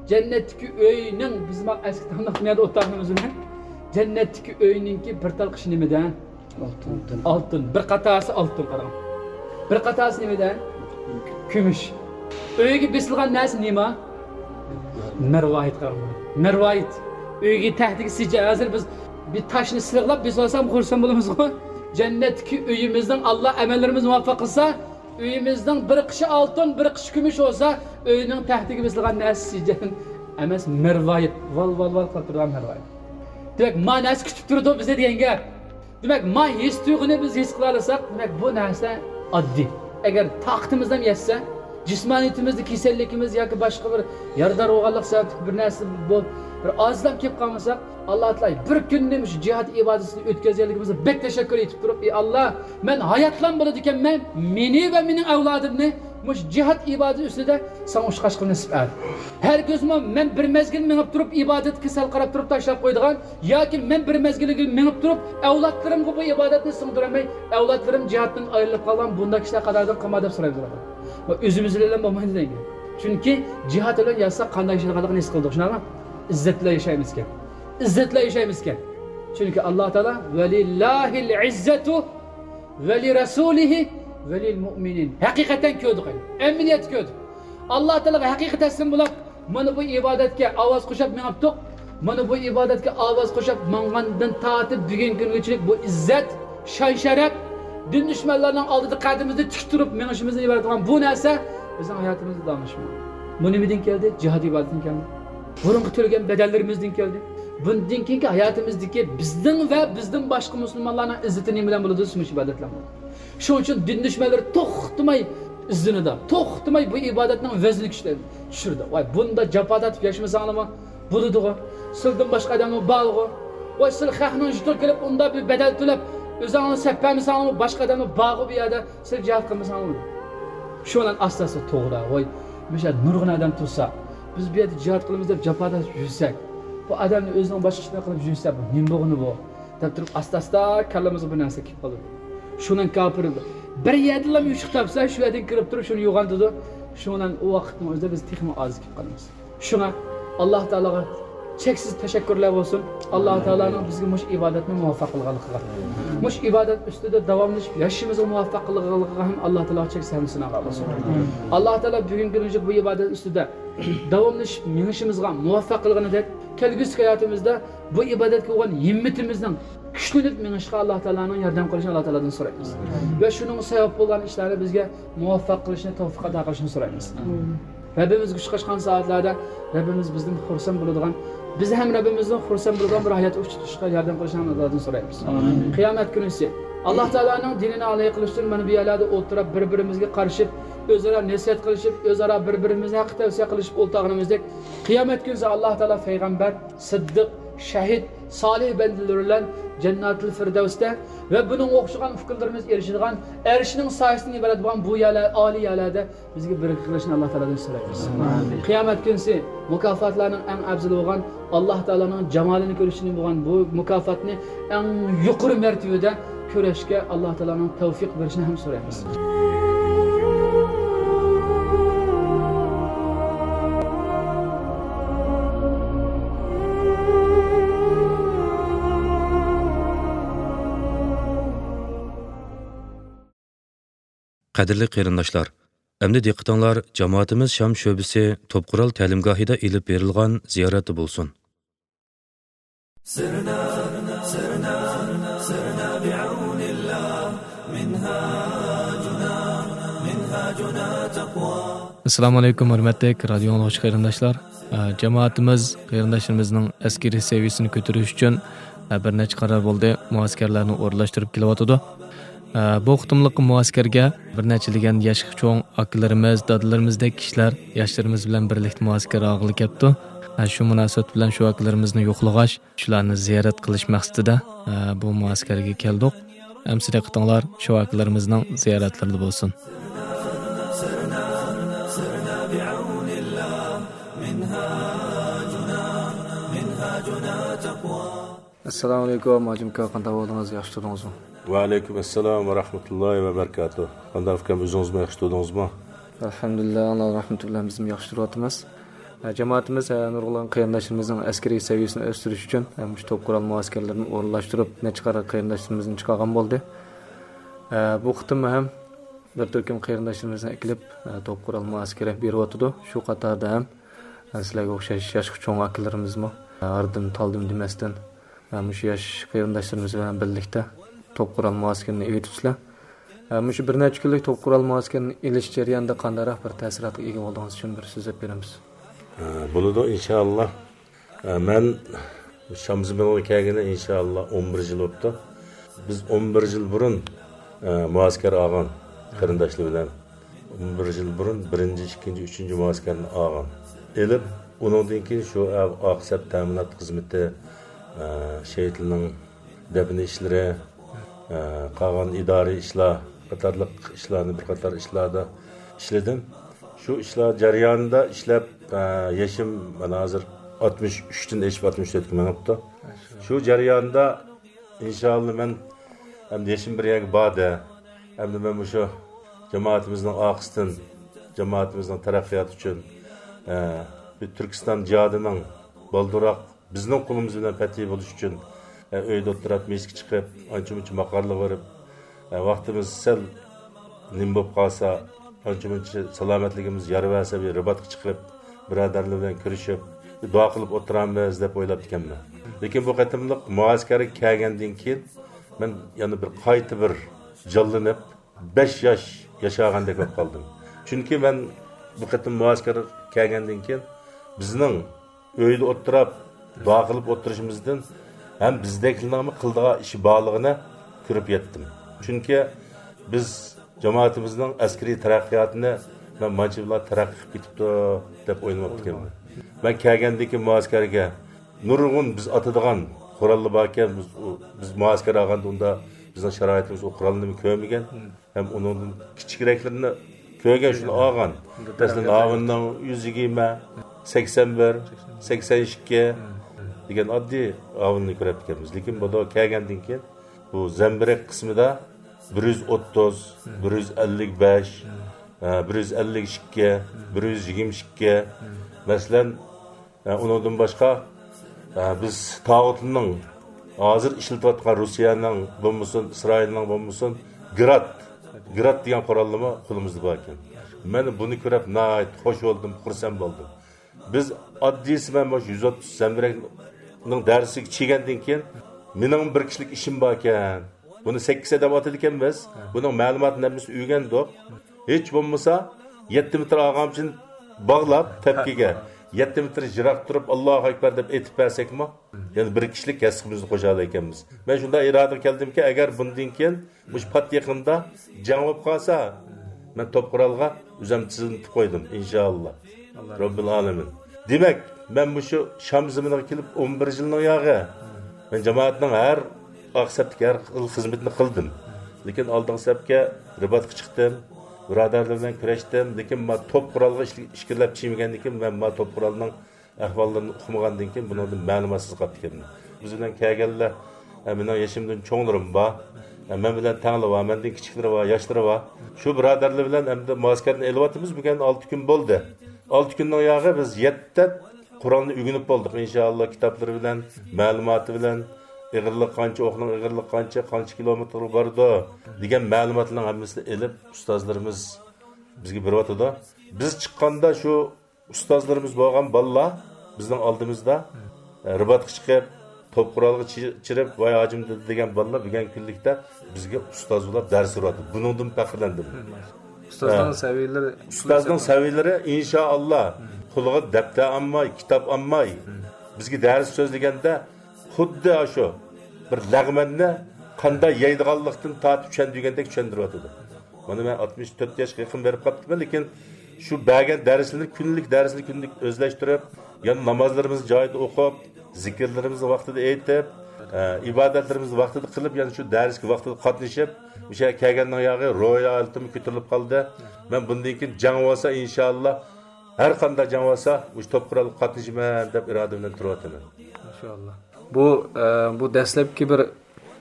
Cennetdeki öyünün bizim eski tanıtmaya da otağımızın cennetdeki öyününki bir tal kışı nemeden? Altın. Altın. Bir katası altın qaran. Bir katası nemeden? Kümüş. Öyüge besilgan nasi nima? Mervayit qaran. Mervayit. Öyüge tahtiki sicca hazır biz bir taşını sırıqlap biz olsam kursan bulumuz o. Cennetdeki öyümüzden Allah emellerimiz muvaffaq qilsa, öyümüzden bir kışı altın, bir kışı kümüş olsa, öyünün tahtiki besilgan nasi sicca emas mervayit. Val val val qilib turgan mervayit. Demek ma nasi kutib turdi bize degan gap. Demek ma his tuyg'uni biz his qila olsak, demek bu narsa oddiy. Agar taqtimizdan yetsa, jismoniyatimizni kasalligimiz yoki boshqa bir yardar o'g'anlik sababli bir narsa bu bir ozlab kelib qolmasak, Alloh taolo bir kunni shu jihad ibodatini o'tkazganligimizni bek tashakkur etib turib, "Ey Alloh, men hayotlan bo'ladi ekanman, meni va mening avlodimni mush jihad ibodati ustida sana ushqash qilib nasib et. Her gözüme men bir mezgil menib turib ibodatga sal qarab turib tashlab qo'ydigan yoki men bir mezgilga menib turib avlodlarimga bu ibodatni singdiramay, avlodlarim jihatdan ayrilib qolgan bunday kishilar qadardan qilma deb so'raydilar. Va o'zimiz bilan bo'lmaydi degan. Chunki jihad bilan yasa qanday ishlarni his qildik, shunaqmi? İzzat bilan yashaymiz ekan. İzzat bilan yashaymiz ekan. Chunki Alloh taolo velillahil izzatu ve li rasulihi ve lil mu'minin. Hakikaten köydük. Emniyet köydük. Allah Teala hakikaten sen bulak. Mana bu ibadetke avaz koşup menaptık. Mana bu ibadetke avaz koşup mangandan tatip bugün günlükçülük bu izzet, şan şeref, din düşmanlarının aldığı kadimizde tik durup menişimizden ibadet olan bu neyse bizim hayatımızda danışma. Bu nemeden geldi? Cihad ibadetinden geldi. Burunqi to'lagan bedellerimizden geldi. Bundan keyingi hayatimizdagi bizning va bizdan boshqa musulmonlarning izzati nima bilan bo'ladi? Shu ibadetlar. Shuning uchun din dushmanlari to'xtamay izinida, to'xtamay bu ibodatning vaznini tushirdi. Voy, bunda jafodat yashmasangiz bo'ladi-ku. Sizdan boshqa odamni bog'i. Voy, siz xalqning juda kelib unda bir bedel to'lab, o'zingizni sapamisangiz boshqa odamni bog'i bu yerda siz jihad qilmasangiz. Shundan asosda to'g'ri. Voy, o'sha nurg'un odam tursa, biz bu yerda jihad qilamiz deb jafodat yursak, bu odamni o'zining boshqa ishini qilib yursa, bu nima bo'lgani bu? Deb turib asta-asta kallamizga bu narsa kelib qoladi. Şunun kapırı bir yerden mi ışık tapsa şu yerden kırıp durup şunu yoğandıdı. Şundan o vakitin özde biz tekme az gibi kalırız. Şuna Allah Teala'ya çeksiz teşekkürler olsun. Allah Teala'nın bizim muş ibadetine muvaffaklığı kılar. Muş ibadet üstünde devamlı yaşımızın muvaffaklığı hem Allah Teala çeksiz hemsine kalsın. Allah Teala bugün günümüzde bu ibadet üstünde devamlı minişimizde muvaffaklığını dek kelgüs hayatımızda bu ibadet olan himmetimizden güçlünüp minişka Allah Teala'nın yardım kılışını Allah Teala'dan sorayız. Ve şunun sebep olan işleri bizge muvaffak kılışını, tevfik ata kılışını sorayız. Rabbimiz güç kaçkan saatlerde Rabbimiz bizden xursan bulduğun, biz hem Rabbimizden xursan bulduğun bir hayat uçuşuşka yardım kılışını Allah'tan sorayız. Kıyamet günüsü Allah Teala'nın dinini alaya kılıştırın, beni bir yerlerde oturup birbirimizge karışıp, özara nasihat kılışıp, özara birbirimize hak tavsiye kılışıp oltağınımızda kıyamet günüsü Allah Teala peygamber, sıddık, şehit, salih bendilerle Cennet-ül Firdevs'te ve bunun okşuğan fikirlerimiz erişidiğen, erişinin sayesinde ibaret olan bu yerler, âli yerlerde bizge bir kılışını Allah Teala'dan sorayız. Kıyamet günüsü mükafatlarının en abzili olan Allah Teala'nın cemalini görüşünü bulan bu mükafatını en yukarı mertebede köreşke Allah Teala'nın tevfik verişini hem sorayız. Qadirli qarindoshlar, endi diqqatinglar jamoatimiz Sham sho'bisi To'pqural ta'limgohida ilib berilgan ziyorati bo'lsin. Sirna sirna sirna bi'aunillah minhajuna minhajuna taqwa. Assalomu alaykum hurmatli radio anglag'uchi qarindoshlar. Jamoatimiz qarindoshlarimizning askariy saviyasini ko'tarish uchun bir necha qaror bo'ldi. Muaskarlarni o'rlashtirib kelyotdi. Bu qitimliq muaskarga bir nechilagan yosh cho'ng akalarimiz, dadalarimizdek kishilar yoshlarimiz bilan birlikda muaskarga og'ilib kelibdi. Shu munosabat bilan shu akalarimizni yo'qlag'ash, shularni ziyorat qilish maqsadida bu muaskarga keldik. Hamsida qitinglar shu akalarimizning ziyoratlarida bo'lsin. Assalomu alaykum, majimka qanday bo'ldingiz, yaxshi turdingizmi? Va alaykum assalom va rahmatullohi va barakatuh. Qanday fikrim o'zingizmi, yaxshi turdingizmi? Alhamdulillah, Alloh rahmat bilan biz yaxshi turyapmiz. Cemaatimiz nurg'ulg'an qarindoshimizning askariy saviyasini o'stirish uchun shu top qurolli askarlarni o'rinlashtirib necha qator qarindoshlarimizni chiqargan bo'ldi. Bu qitim ham bir to'kim qarindoshlarimizni eklib top qurolli askari beryotdi. Shu qatorda ham sizlarga o'xshash yosh cho'ng akalarimizmi ardim taldim demasdan shu yosh qarindoshlarimiz bilan birlikda top qurolli askarni e'tibsizlar. Shu bir necha kunlik top qurolli askarni ilish jarayonida qanday bir ta'sirotga ega bo'ldingiz uchun bir so'zlab beramiz. Bo'ladi inshaalloh. Men Shamzimga kelganda inshaalloh o'n bir yil o'tdi. Biz o'n bir yil burun muaskar olgan qarindoshlar bilan o'n bir yil burun birinchi, ikkinchi, uchinchi muaskarni olgan. Elib undan keyin shu oqsab ta'minot xizmati, shehidlarning dafn ishlari, qolgan idoriy ishlar, qatorliq ishlarni bir qator ishlarda ishladim. Shu ishlar jarayonida ishlab yaşım mana hozir oltmish uch dan eshib oltmish to'rtga minibdi. Shu jarayonda inshaalloh men ham yaşım bir yerga bordi. Hamda men shu jamoatimizning oqistin, jamoatimizning taraqqiyoti uchun Turkiston jihodining boldiroq bizning qo'limiz bilan fatih bo'lish uchun uyda o'tirib meskga chiqib, ancha-muncha maqollar berib, vaqtimiz sal nim bo'lib qolsa, ancha-muncha salomatligimiz yarvasa bir ribatga chiqib birodarlar bilan ko'rishib, duo qilib o'tiramiz deb o'ylab ekanman. Lekin bu qatimliq muaskarga kelgandan keyin men yana bir qayta bir jonlanib besh yosh yashagandek bo'lib qoldim. Chunki men bu qatim muaskarga kelgandan keyin bizning uyda o'tirib duo qilib o'tirishimizdan ham bizdeklarning qildigan ishi borlig'ini ko'rib yetdim. Chunki biz jamoatimizning askariy taraqqiyotini men manchilar taraqqiy qilib ketibdi deb o'ylab ekanman. Men kelgandagi muaskarga nurg'un biz atadigan qurollar bor ekan, biz biz muaskar olganda unda bizning sharoitimiz o qurolni ko'rmagan, ham uning kichikroqlarini ko'rgan, shuni olgan. Masalan, avunning yuz yigirma, sakson bir, sakson ikki degan oddiy avunni ko'rib ekanmiz. Lekin bu kelgandan keyin bu zambirak qismida bir yuz o'ttiz, bir yuz ellik besh, bir yuz ellik ikki, bir yuz yigirma ikki, masalan, undan boshqa biz tağutlarning hozir ishlatayotgan Rossiyaning bo'lmasin, Isroilning bo'lmasin, Grad, Grad degan qurollarni qo'limizda bor ekan. Men buni ko'rib nayt xo'sh bo'ldim, xursand bo'ldim. Biz oddiysi men bosh yuz o'ttiz zambirakning darsiga chigandan keyin mening bir kishilik ishim bor ekan. Buni sakkiz adam otadi ekanmiz. Buning ma'lumotini biz o'rgandik. Hech bo'lmasa yetti metr og'amchin bog'lab tepkiga yetti metr jiroq turib Allohu akbar deb aytib bersakmi, ya'ni bir kishilik kasbimizni qo'shar ekanmiz. Men shunda iroda keldimki, agar bundan keyin mush pat yaqinda jang bo'lib qolsa, men top qurolga o'zim tizimni qo'ydim inshaalloh. Robbil alamin. Demak, men bu shu Shamzimga kelib o'n bir yilning yog'i men jamoatning har oqsabga har xizmatini qildim. Lekin oldingi sapga ribatga chiqdim. Birodarlar bilan kurashdim, lekin men top qurolga ishkirlab chiqmagandan keyin men ma top qurolning ahvollarini uqmagandan keyin bundan ma'lumotsiz qolib ketdim. Biz bilan kelganlar, mening yoshimdan cho'nglarim bor, men bilan tanglar bor, mendan kichiklari bor, yoshlari bor. Shu birodarlar bilan endi muaskarni elyapmiz, bugun olti kun bo'ldi. olti kunning yog'i biz yetti Qur'onni o'rganib bo'ldik inshaalloh, kitoblar bilan, ma'lumoti bilan, ig'irlik qancha, o'qning ig'irlik qancha, qancha kilometr bordi degan ma'lumotlarning hammasini elib ustozlarimiz bizga beryapti. Biz chiqqanda shu ustozlarimiz bo'lgan bolalar bizning oldimizda ribatga chiqib, top qurolga chirib, voy hojim degan bolalar bugun kunlikda bizga ustoz bo'lib dars beryapti. Buningdan faxrlandim. Ustozlarning saviyalari, ustozning saviyalari inshaalloh qo'liga daftar olmay, kitob olmay bizga dars so'zlaganda xuddi shu bir lag'manni qanday yeydiganlikdan tortib tushundirgandek tushuntiryapti. Mana men oltmish to'rt yoshga yaqin berib qolibman, lekin shu bergan darslarni kunlik darsni kunlik o'zlashtirib, yana namozlarimizni joyida o'qib, zikrlarimizni vaqtida aytib, ibodatlarimizni vaqtida qilib, yana shu darsga vaqtida qatnashib, o'sha kelgandan yog'i ro'yatim ko'tarilib qoldi. Men bundan keyin jang bo'lsa inshaalloh har qanday jang bo'lsa, o'sha top qurol qatnashaman deb iroda bilan turyapman. Maşallah. Bu bu dastlabki bir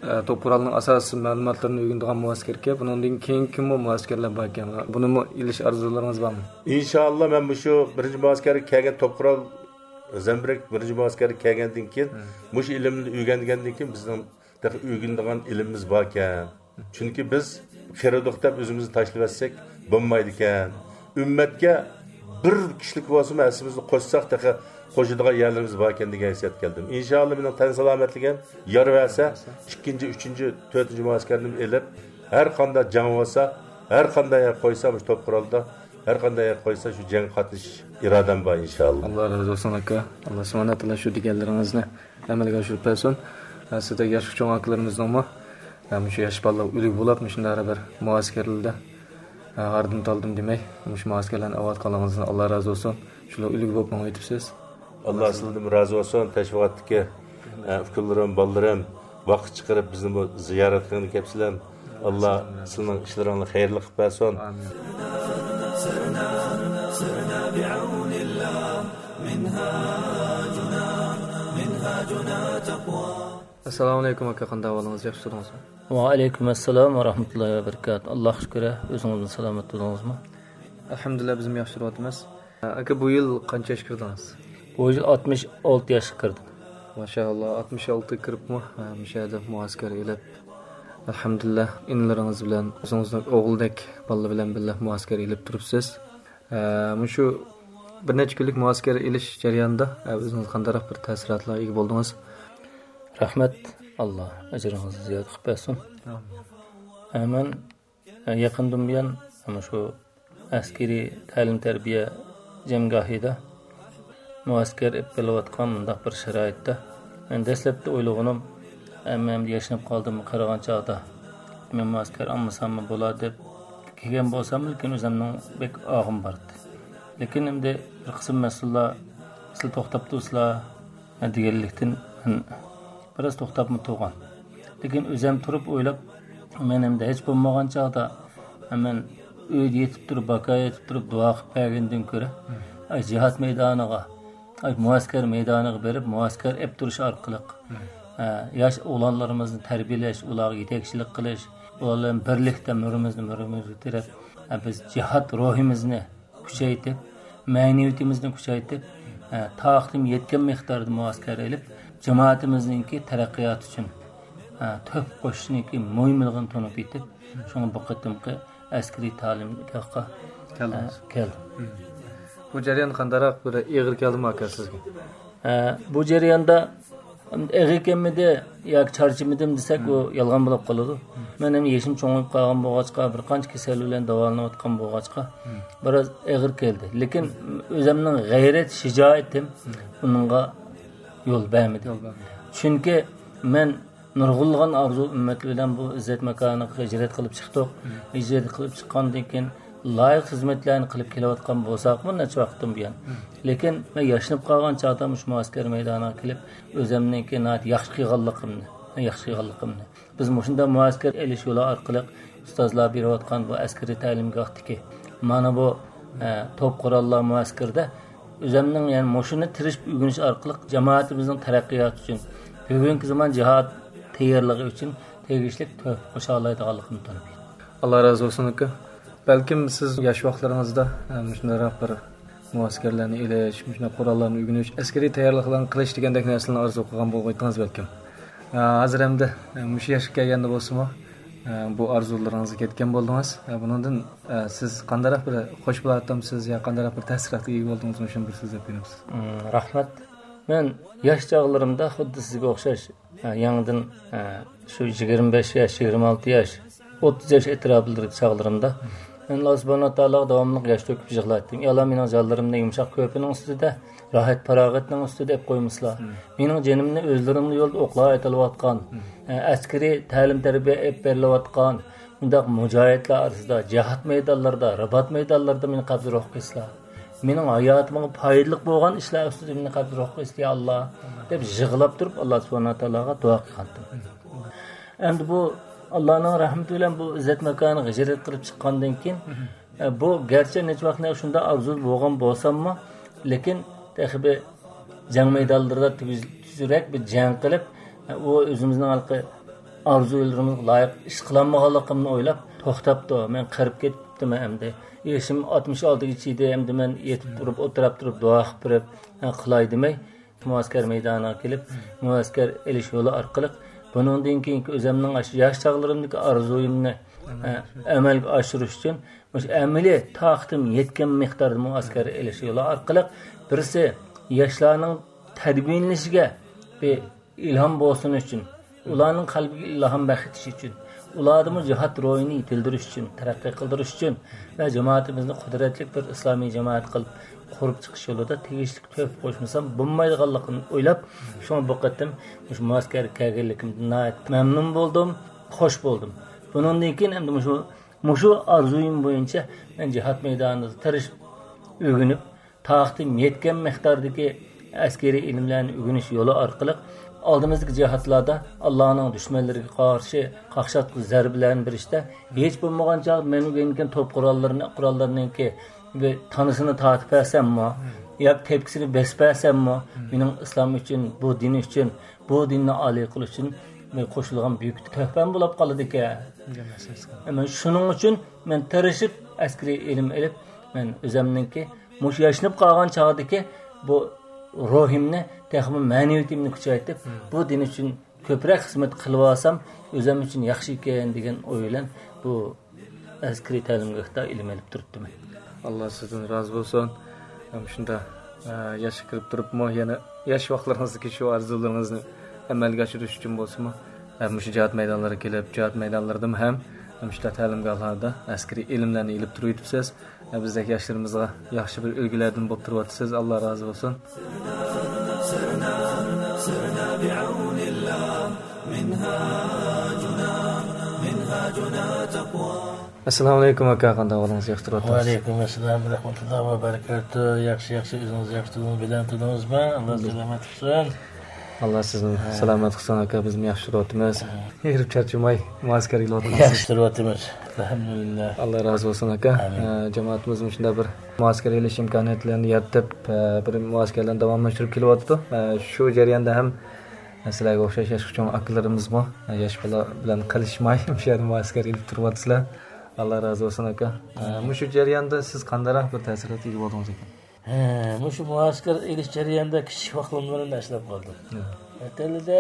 To'quralning asosiy ma'lumotlarini o'rganadigan muaskarga bundan keyin kimmi muaskarlar bor ekan? Buni ilish orzularingiz bormi? Inshaalloh men bu shu birinchi muaskarga kelgan To'qural Zambirak birinchi muaskarga kelgandan keyin mush ilmni o'rgangandan keyin bizning o'rganadigan ilmimiz bor ekan. Chunki biz xerodoq deb o'zimizni tashlab etsak bo'lmaydi ekan. Ummatga bir kishilik bo'lsa masimizni qo'shsak da qo'shadigan yerlarimiz bor ekan degan hissiyat keldim. Inshaalloh mening tan salomatligim yor versa ikkinchi, uchinchi, to'rtinchi muaskarni elib har qanday jang bo'lsa, har qanday qo'ysa bu To'quralda har qanday qo'ysa shu jang qatnashish irodam bor inshaalloh. Alloh razı olsun aka. Alloh subhanahu taolo shu deganlaringizni amalga oshirib bersin. Sizda yosh cho'ng akalarimizningmi ham shu yosh bolalar ulug' bo'lib, shunday bir muaskarlarda ardim taldim demay, shu muaskarlarni avvat qilganingizdan Alloh razı olsun. Shular ulug' bo'lib o'tibsiz. Allah sizdan razı olsun. Teşviqatdagi fikrlarim, bolalarım vaqt chiqarib bizni bu ziyorat qilgan kelibsizlar. Alloh sizning ishlaringizni xayrli qilib bersin. Amin. Assalomu alaykum aka, qanday ahvolingiz, yaxshi turingizmi? Va alaykum assalom va rahmatullohi va barakatuh. Alloh shukr, o'zingizni salomat turingizmi? Alhamdulillah bizim yaxshi turibmiz. Aka bu yil qancha yoshga kirdingiz? Bu yil oltmish olti yoshga kirdim. Maşallah oltmish olti kiribmi? Mishada muaskar elib. Alhamdulillah inlaringiz bilan o'zingizning o'g'ildek bola bilan birga muaskar elib turibsiz. Shu bir necha kunlik muaskar elish jarayonida o'zingiz qanday bir ta'sirotlarga ega bo'ldingiz? Rahmat, Alloh ajringizni ziyoda qilib bersin. Amin. Yaqindan buyon ana shu askariy ta'lim tarbiya jamgohida muaskar bo'layotgan bundaq bir sharoitda men dastlabda o'ylaganim men yashnab qoldim qaragan chog'da men muaskar olmasammi bo'ladi deb kelgan bo'lsam, lekin o'zimning bek og'im bordi. Lekin endi bir qism mas'ullar siz to'xtab turibsizlar deganlikdan biroz to'xtabmi turgan. Lekin o'zim turib o'ylab men endi hech bo'lmagan chog'da men uyda yetib turib, baqay yetib turib duo qilib bergandan ko'ra ay jihad maydoniga ay muaskar maydoniga berib muaskar ep turish orqali yosh o'g'lonlarimizni tarbiyalash, ularga yetakchilik qilish, ularning birlikda murimizni murimizni terib biz jihad ruhimizni kuchaytirib, ma'naviyatimizni kuchaytirib, taqdim yetgan miqdorda muaskar elib jamoatimizning taraqqiyot uchun to'p qo'shishniki mo'ymilg'in tonib yetib, shunga bu qatimqi askariy ta'limga keldi. Bu jarayon qandaroq bir eg'ir keldimi aka sizga? Bu jarayonda eg'ir kelmidi yoki charchimidim desak, u yolg'on bo'lib qoladi. Men ham yeshim cho'ngib qolgan bo'lg'achqa, bir qancha kasal bilan davolanayotgan bo'lg'achqa biroz eg'ir keldi. Lekin o'zimning g'ayrat, shijoatim buningga yo'l bermadi. Chunki men nurg'ulg'an arzu ummat bilan bu izzat makoniga hijrat qilib chiqdik. Hijrat qilib chiqqandan keyin loyiq xizmatlarni qilib kelayotgan bo'lsak, bu necha vaqtdan buyon. Lekin men yashnab qolgan chog'da mush muaskar maydoniga kelib, o'zimningki nat yaxshi qilganligimni, yaxshi qilganligimni. Biz mushunda muaskar elish yo'li orqali ustozlar berayotgan bu askariy ta'limgohdagi mana bu To'qurallar muaskarda o'zimning, ya'ni mushuni tirish o'rganish orqali jamoatimizning taraqqiyoti uchun, bugungi zamon jihad tayyorligi uchun tegishli qo'sha oladiganligini tanib. Alloh razı olsun aka. Balkim siz yosh vaqtlaringizda shunday bir muaskarlarni elish, shunday qurollarni o'rganish, askariy tayyorliklarni qilish degandek narsalarni orzu qilgan bo'ldingiz balkim. Hozir hamda mush yoshga kelganda bo'lsa-mu, bu orzularingizga ketgan bo'ldingiz. Bundan siz qanday bir xo'sh bo'ladimsiz yo qanday bir ta'sirotga ega bo'ldingiz, shuni bir so'zlab berasiz. Rahmat. Men yosh chog'larimda xuddi sizga o'xshash, yangidan shu yigirma besh yosh, yigirma olti yosh, o'ttiz yosh etrafidagi chog'larimda men Alloh subhanahu taolo davomli yosh to'kib yig'latdim. Alloh mening jonlarimni yumshoq ko'pining ustida, rohat farog'atning ustida deb qo'ymizlar. Mening jonimni o'zlarimni yo'lda o'qlar aytilayotgan, askariy ta'lim tarbiya ep berilayotgan bundaq mujohidlar orasida, jihad maydonlarida, ribat maydonlarida meni qabzroq qilsizlar. Mening hayotimga foydali bo'lgan ishlar ustida meni qabzroq qilsizlar Alloh deb yig'lab turib Alloh subhanahu taologa duo qildim. Endi bu Allah'ın rahmeti bilan bu izzat makoniga hijrat qilib chiqqandan keyin bu garchi necha vaqtda shunda arzu bo'lgan bo'lsam-mu, lekin taxbi jang maydonlarida tuzrak bir jang qilib, u o'zimizning xalqi arzularımız layık iş kılanmaganligimni o'ylab to'xtabdi. Men qirib ketdim endi. Yaşım altmış altı içiydi, endi men yetib turib, o'tirib turib, duo qilib turib, qilay demay, muaskar maydoniga kelib, muaskar elish yo'li orqali bundan keyingi o'zimning yosh chog'larimdagi orzuyimni amalga oshirish uchun o'sha amaliy taqdim yetgan miqdorda muaskar elish yo'li orqali birisi yoshlarning tarbiyalanishiga bir ilhom bo'lsin uchun, ularning qalbiga ilhom baxsh uchun, ularni jihad ro'yini yetildirish uchun, taraqqiy qildirish uchun va jamoatimizni qudratli bir islomiy jamoat qilib qurib chiqish yo'lida tegishli to'p qo'shmasam bo'lmaydiganligini o'ylab, shuni bu qatim shu muaskar kelganligimdan mamnun bo'ldim, xush bo'ldim. Bundan keyin endi shu mushu arzuyim bo'yicha men jihad maydonida tirishib, o'rganib, taqdim yetgan miqdordagi askeriy ilmlarni o'rganish yo'li orqali oldimizdagi jihatlarda Allohning dushmanlariga qarshi qaqshatqi zarbalarni berishda hech bo'lmagancha men o'rgangan to'p qurollarini qurollarningki ve tanısını tatip etsemmi, ya tepkisini bespesemmi, benim İslam için, bu din için, bu dinni âli kılış için koşulgan büyük töhbem bulup kalıdı ki. Hemen şunun için ben tırışıp askeri ilim elip, ben özümdeki muş yaşınıp kalgan çağdı ki bu ruhimni, texmi maneviyetimni kuchaytib, bu din için köprek hizmet kılıvasam, özüm için yaxşı eken degan o'ylan bu askeri ta'limgohda ilim elip turibdim. Allah sizden razı olsun. Hem şunda yaşı kırıp durup mu, yani yaş vaxtlarınızdaki şu arzularınızı amalga oshirish uchun bo'lsinmi, hem şu cihat meydanları kelib, cihat meydanlarida hem hem şu ta'limgohlarda askeri ilmlarni ilib turibsiz. Bizdeki yoshlarımizga yaxshi bir ulgulardan bo'lib turyapsiz. Allah razı olsun. Assalomu alaykum aka, qanday ahvolingiz, yaxshi turibsiz? Va alaykum assalom va rahmatullohi va barakatuh. Yaxshi, yaxshi, o'zingiz yaxshi turibsiz, bilan turibsizmi? Alloh salomat qilsin. Allah sizni salomat qilsin aka, biz yaxshi turibmiz. Yerib charchamay muaskarga o'tamiz. Yaxshi turibmiz. Alhamdulillah. Allah razı olsun aka. Jamoatimiz shunda bir muaskar elish imkoniyatlarini yaratib, bir muaskarlarni davomlashtirib kelyapti. Shu jarayonda ham sizlarga o'xshash yosh uchun akalarimiz bor. Yosh bola bilan qilishmay, o'sha muaskar elib turyapsizlar. Allah razı olsun aka. Mushu jarayonda siz qanday bir ta'sirot egib oldingiz ekan? Ha, mushu muaskar elish jarayonida kichik vaqtlarimni eslab qoldim. Telida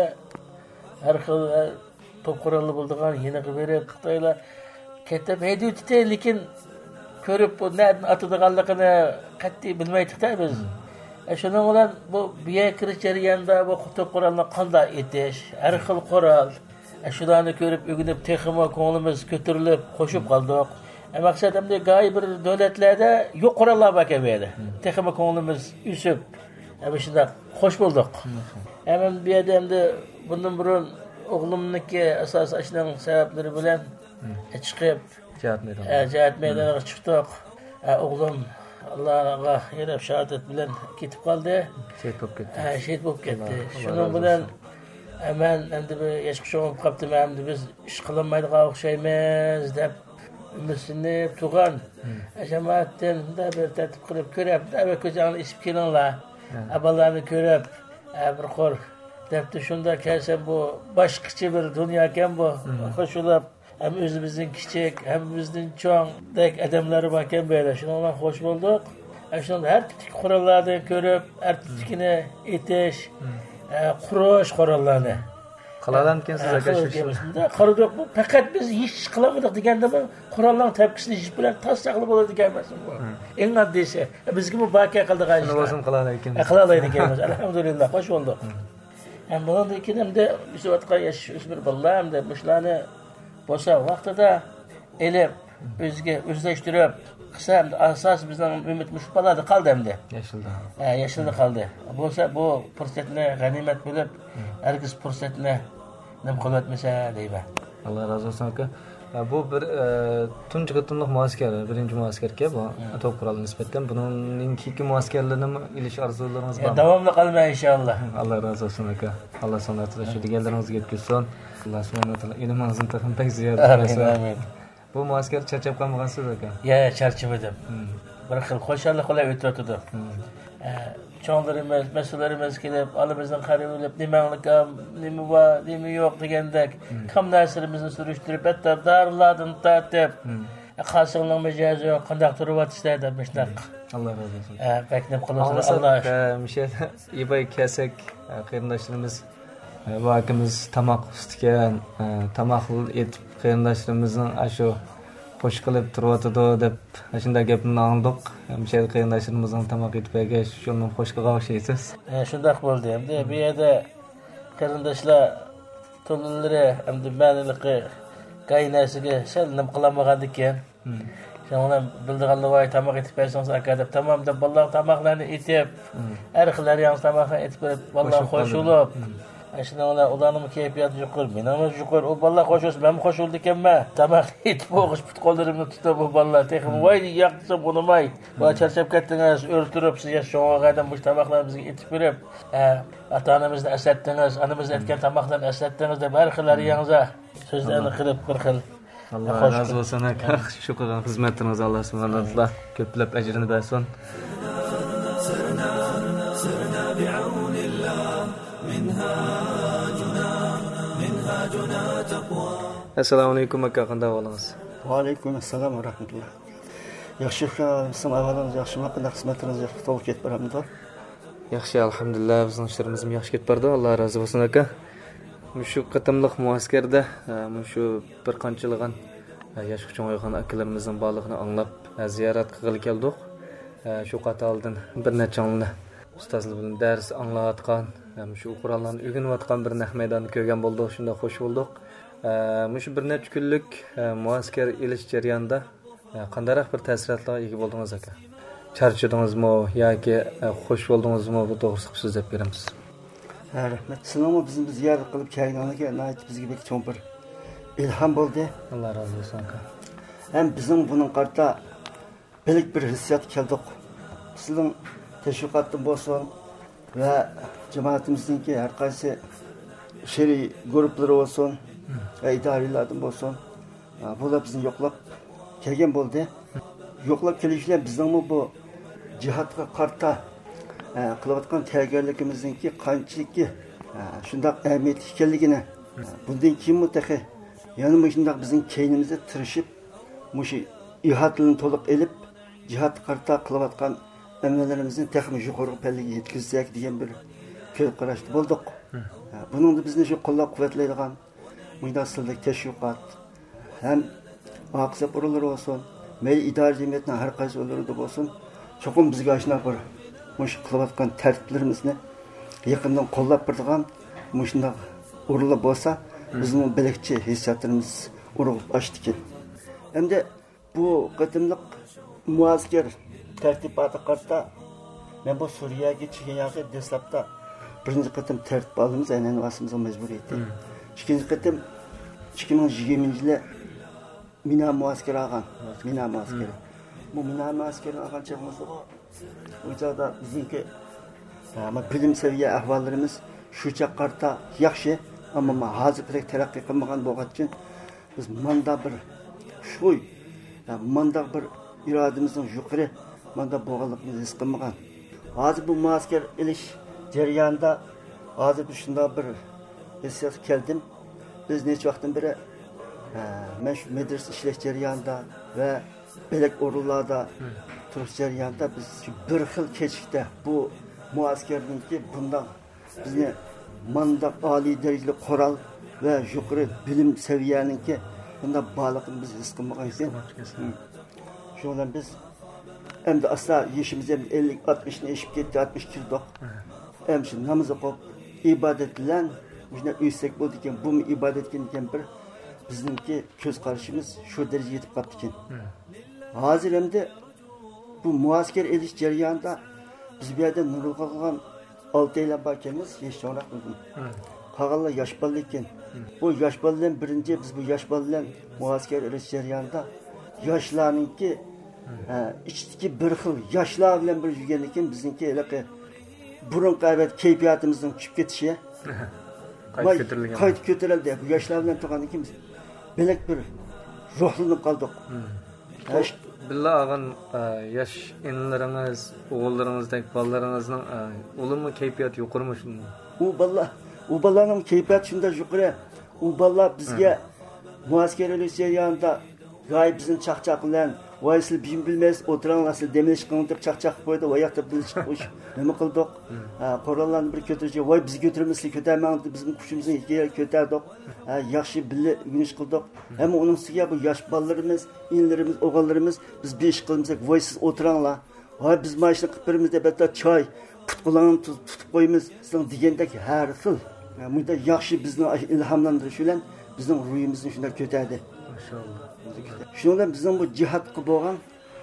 har xil to'p qurolli bo'lgan, yeniqi berib, Xitoylar ketib haydaydi, lekin ko'rib bu nerdan atadiganligini qat'iy bilmaydik-da biz. Shuning bilan bu biya kirish jarayonida bu to'p qurolni qanday etish, har xil qurol shularni ko'rib, o'rganib, texmo ko'nglimiz ko'tarilib, qo'shib qoldik. Maqsad hamda g'oy bir davlatlarda yo'q qurollar bor ekan. Texmo ko'nglimiz o'sib, ana shunda xo'sh bo'ldik. Hemen bir yerda hamda bundan burun o'g'limniki asosan shuning sabablari bilan chiqib cihat maydoniga cihat maydoniga chiqdik. O'g'lim Allohga yarab shahodat bilan ketib qoldi. Shehid bo'lib ketdi. Ha, shehid bo'lib ketdi. Shuning bilan men endi bir yashqishim bo'lib qoldi, endi biz ish qilmaydigan o'xshaymiz deb umidlanib turgan. Jamoatdan da bir tartib qilib ko'rib, da ko'zingni isib kelinglar. Aballarni ko'rib, bir qor debdi, shunda kelsa bu boshqacha bir dunyo ekan bu. Qo'shilib hem o'zimizning kichik, hem bizning cho'ngdek odamlar bor ekan böyle. Shundan bilan xush bo'ldik. Shunda har tipdagi qurollarni ko'rib, har tipdagini etish, qurish qurollarni qilalamkansiz aka shu ishni. Qaradik, bu faqat biz hech qilamadik deganda bu qurollarning tepkisini ish bilan tasdiqli bo'ladi degan emas bu. Eng oddiysi bizga bu baqa qildigan ish. Nima bo'lsin qilalaykan. Qilalaydik emas. Alhamdulillah, xush bo'ldik. Ham bundan keyin hamda o'sayotgan yosh o'smir bolalar hamda bushlarni bo'lsa vaqtida elib o'ziga o'zlashtirib qilsa hamda asos bizning umid mush bolada qoldi hamda. Yashilda. Ha, yashilda qoldi. Bo'lsa bu fursatni g'animat bilib, hargiz fursatni nim qilatmasa deyman. Allah razı olsun aka. Bu bir tunji qitimliq muaskar, birinchi muaskarga bu to'p quroli nisbatan buning ikki muaskarlarni ilish orzularingiz bormi? Davomli qilmay inshaalloh. Allah razı olsun aka. Allah sonatida shu deganlaringizga yetkazsin. Allah subhanahu va taolo ilmingizni taqim pek ziyoda qilsin. Amin. Bu muaskar charchab qolmagansiz aka? Ya, charchamadim. Bir xil xo'shallik qilib o'tirdim. cho'nglarimiz, mas'ullarimiz kelib, alimizdan qarab olib, nimalikam, nima bor, nima yo'q degandek, kam narsalarimizni surishtirib, hatto dorilardan tortib, qasingning mijozi yo'q, qanday turyapsizlar deb mishdaq. Allah razı olsun. Ha, beknib qolasiz. Allah. Mishe ibay kesak qarindoshlarimiz vakimiz tamoq ustgan, tamoq etib qarindoshlarimizning ashu qo'sh qilib turyotdi deb shunday gapni angladik. Mishe qarindoshlarimizning tamoq etib shuni qo'sh qilgan o'xshaysiz. Ha, shunday bo'ldi. Endi bu yerda qarindoshlar to'lilari endi ma'niliqi qaynasiga sal nim qilamagan ekan. Şundan bildiğinle vay tamak etip personuz akadep tamam da vallahi tamaklarını etip her xillar yanlış tamaklarını etip vallahi hoş olup aslında ona olanın keyfiyatı yukur benim yukur o vallahi hoş olsun ben hoş oldu iken tamak etip oğuş put kollarımı tutup bu vallahi tekim vay yaktı bunu may bu çarşaf kettiniz öldürüp size şoğa kadar bu tamaklarımızı etip verip ata-anamızı eslettiniz anamızı etken tamaklarını eslettiniz de her xillar yanınıza sözlerini kırıp kırkıl Allah razı olsun aka. Şu qilgan xizmatiniz Alloh subhanahu va taolo ko'plab ajrini bersin. Assalomu alaykum aka, qanday ahvolingiz? Va alaykum assalom va rahmatulloh. Yaxshi, sizning ahvolingiz yaxshimi? Qanday xizmatlaringiz yaxshi to'g'ri ketib boramdi? Yaxshi, alhamdulillah, bizning ishlarimiz ham yaxshi ketib bordi. Alloh razı olsun aka. Shu qatimliq muaskarda shu bir qanchilgan yosh cho'ng'aygan akalarimizning borlig'ini anglab ziyorat qilg'ili keldik. Shu qatordan bir nechangni ustozlar bilan dars anglayotgan, shu Qur'onlarni o'rganayotgan bir naq maydonni ko'rgan bo'ldik, shunda xush bo'ldik. Shu bir necha kunlik muaskar ilish jarayonida qandayroq bir ta'sirotlarga ega bo'ldingiz aka? Charchadingizmi yoki xush bo'ldingizmi? Bu to'g'risini so'zlab beramiz. Rahmat. Sizlarni bizni ziyorat qilib kelganiga nayt bizga bir cho'ng bir ilhom bo'ldi. Alloh razı olsun aka. Ham bizning buning qarta bilik bir hissiyat keldik. Sizning tashviqotdan bo'lsin va jamoatimizningki har qaysi sheriy guruhlari bo'lsin, va idoralardan bo'lsin, bular bizni yo'qlab kelgan bo'ldi. Yo'qlab kelishlar bizning bu jihatga qarta qilayotgan tayyorgarligimizningki qanchalik shundoq ahamiyatli ekanligini bundan keyin mutaxi yana shundoq bizning keynimizda tirishib mushi ihatini to'liq elib jihat qarta qilayotgan amallarimizni texnik yuqori pallaga yetkazsak degan bir ko'rib qarashdi bo'ldik. Buningda bizni shu qo'llab-quvvatlaydigan bunday sillik tashviqot ham maqsad urulur olsun, mayli idora jamiyatning har qaysi o'rnida bo'lsin, cho'qim bizga shuna bir mush qilayotgan tartiblarimizni yaqindan qo'llab turgan mushundoq urilib bo'lsa bizning bilikchi hissiyotlarimiz urug'ib ochdi ekan. Endi bu qatimliq muaskar tartiboti qarta men bu Suriyaga chiqayotgan dastlabda birinchi qatim tartib olamiz, aynan vasimizga majburiyati. Ikkinchi qatim ikki ming yigirmanchi yili Mina muaskari olgan, Mina muaskari. Bu Mina muaskari olgan chog'imizda o'zada bizning ama bilim seviye ahvallarımız şu çakarta yaxshi, ama hozirgidek taraqqiy qilmagan bo'lgani uchun biz manda bir shu manda bir irodamizning yuqori manda bo'lganligini his qilmagan. Hozir bu muaskar ilish jarayonida hozir shunday bir hissiyat keldim. Biz necha vaqtdan beri men shu medresa ishlash jarayonida va belak o'rinlarda turish jarayonida biz bir xil kechikda bu muaskarningki bundan bizni mandaq oliy darajali qoral va yuqori bilim saviyaninki bunda baliqni biz his qilmagan ekan. Shundan biz endi asla yeshimiz ham ellik oltmish ni eshib ketdi, oltmish kirdik. Hem shu namoz o'qib ibodat bilan shuna uysak bo'ldi ekan, bu ibodatga ekan bir bizningki ko'z qarashimiz shu darajaga yetib qoldi ekan. Hozir endi bu muaskar elish jarayonida biz bu yerda nurul qilgan olti yil bakamiz yeshonroq bo'ldi. Qolganlar yosh bolalar ekan. Bu yosh bolalar birinchi biz bu yosh bolalar muaskar elish jarayonida yoshlarningki ichdagi bir xil yoshlar bilan bir yurgan ekan, bizningki iliqi burun qavat kayfiyatimizning tushib ketishi qaytib ko'tarilgan. Qaytib ko'tarildi. Bu yoshlar bilan turgan ekan biz bilak bir ruhlanib qoldik. Billa ağın yaş enleriniz, oğullarınızdaki balalarınızın olumlu keyfiyat yukarı şunu? U balla, u ballanın keyfiyat şunda yukarı. U balla bizge muaskerlik yanında gayb bizim çaqçaqlan, vaysil bizim bilmez oturanlasıl demeliş qıldık çaqçaq qoydu, oyaqda biz çıxmış. Nima qıldık? Qoralanı bir kötürce, vay biz götürmesli kötərməndi, bizim kuşumuzu hikayə kötərdik. Yaxşı bille güniş qıldık. Hem onun üstüge bu yaş ballarımız, inlerimiz, oğallarımız biz bir iş qılmısak, vay siz oturanla. Vay biz maaşını qıpırımızda bətlə çay, putqulanı tutup qoyumuz, sizin degендek hər xil. Bunda yaxşı bizni ilhamlandırış bilen bizim ruyumuzni şunda kötərdi. Maşallah. Şundan bizim bu cihatga bo'lgan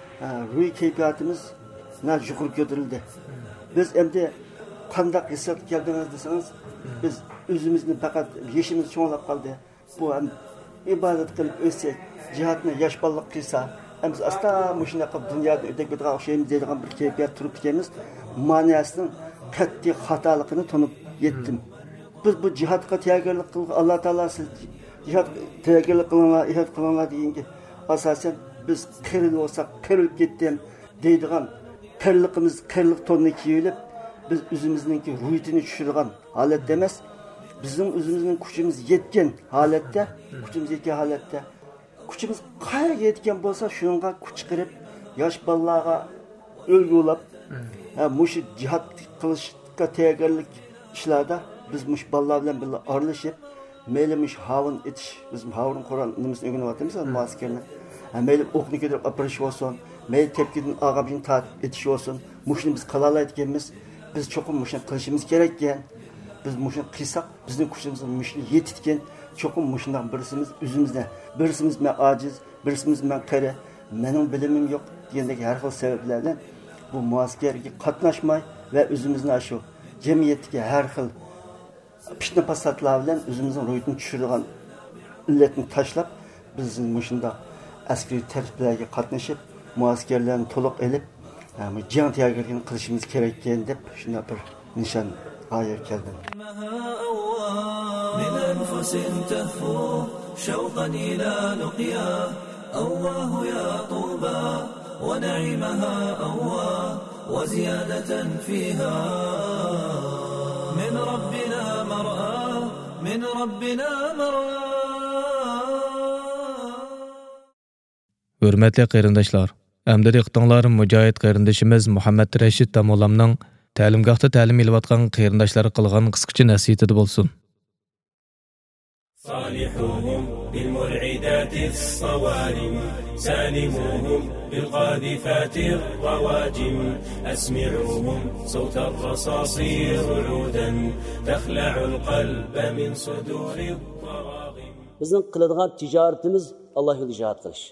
ruh kayfiyatimiz na yuqori ko'tarildi. Biz endi qandaq hissiyat keldingiz desangiz, biz o'zimizni faqat yeshimiz cho'nlab qoldi. Bu ham ibodat qilib o'tsak, jihatni yosh bolalar qilsa, ham biz asta mushuna qilib dunyoda o'tib ketgan o'xshaymiz deydigan bir kayfiyat turib ekanmiz. Ma'nosining qat'iy xatoligini tunib yetdim. Biz bu jihatga tayyorgarlik qilib Alloh taolo siz cihat tayyorgarlik qilinglar, jihad qilinglar deganga asosan biz qirilib olsak, qirilib ketdim deydigan qirliqimiz, qirliq tonni kiyilib, biz o'zimizningki ruhini tushirgan holatda emas, bizning o'zimizning kuchimiz yetgan holatda, kuchimiz yetgan holatda, kuchimiz qayerga yetgan bo'lsa, shunga kuch qirib, yosh bolalarga ulgu bo'lib, mush jihad qilishga tayyorgarlik ishlarda biz mush bolalar bilan birga aralashib, meylemiş havun etiş, bizim havun Kur'an nimesini öğreniyorduk ya muaskerler. Meylim okunu getirip apırış olsun, meyl tepkinin ağabeyini taat etiş olsun. Muşunu biz kalalaydıkimiz, biz çok muşunu kılışımız gerekken, biz muşunu kıysak, bizim kuşumuzun muşunu yetitken, çok muşundan birisimiz üzümüzde, birisimiz ben aciz, birisimiz ben kere, benim bilimim yok diyendeki her xil sebeplerden bu muaskerge katnaşmay ve üzümüzün aşı, cemiyetteki her xil pişne pasatlar bilen özümüzün ruhunu düşürülen illetini taşlap bizim muşunda askeri tertiplerge katnaşıp muaskerlerini toluk elip yani cihan tiyagirliğini kılışımız gerekken dep şuna bir nişan hayır keldim. من أنفس تهفو شوقا إلى لقيا أواه يا طوبى ونعيمها أواه وزيادة فيها من ربنا مرأى من ربنا مرأى. Hürmetli qarindoshlar, əmdi diqqətinizlər mücahid qarindashimiz Muhammad Rashid Tamolamning ta'limgohda ta'lim olayotgan qarindoshlar qilgan qisqacha nasihati bo'lsin. صالحوهم بالمرعدات الصوارم سالموهم بالقاذفات الرواجم أسمعوهم صوت الرصاص رعودا تخلع القلب من صدور الضراغم. Bizim qiladigan tijoratimiz Alloh yo'lida jihad qilish.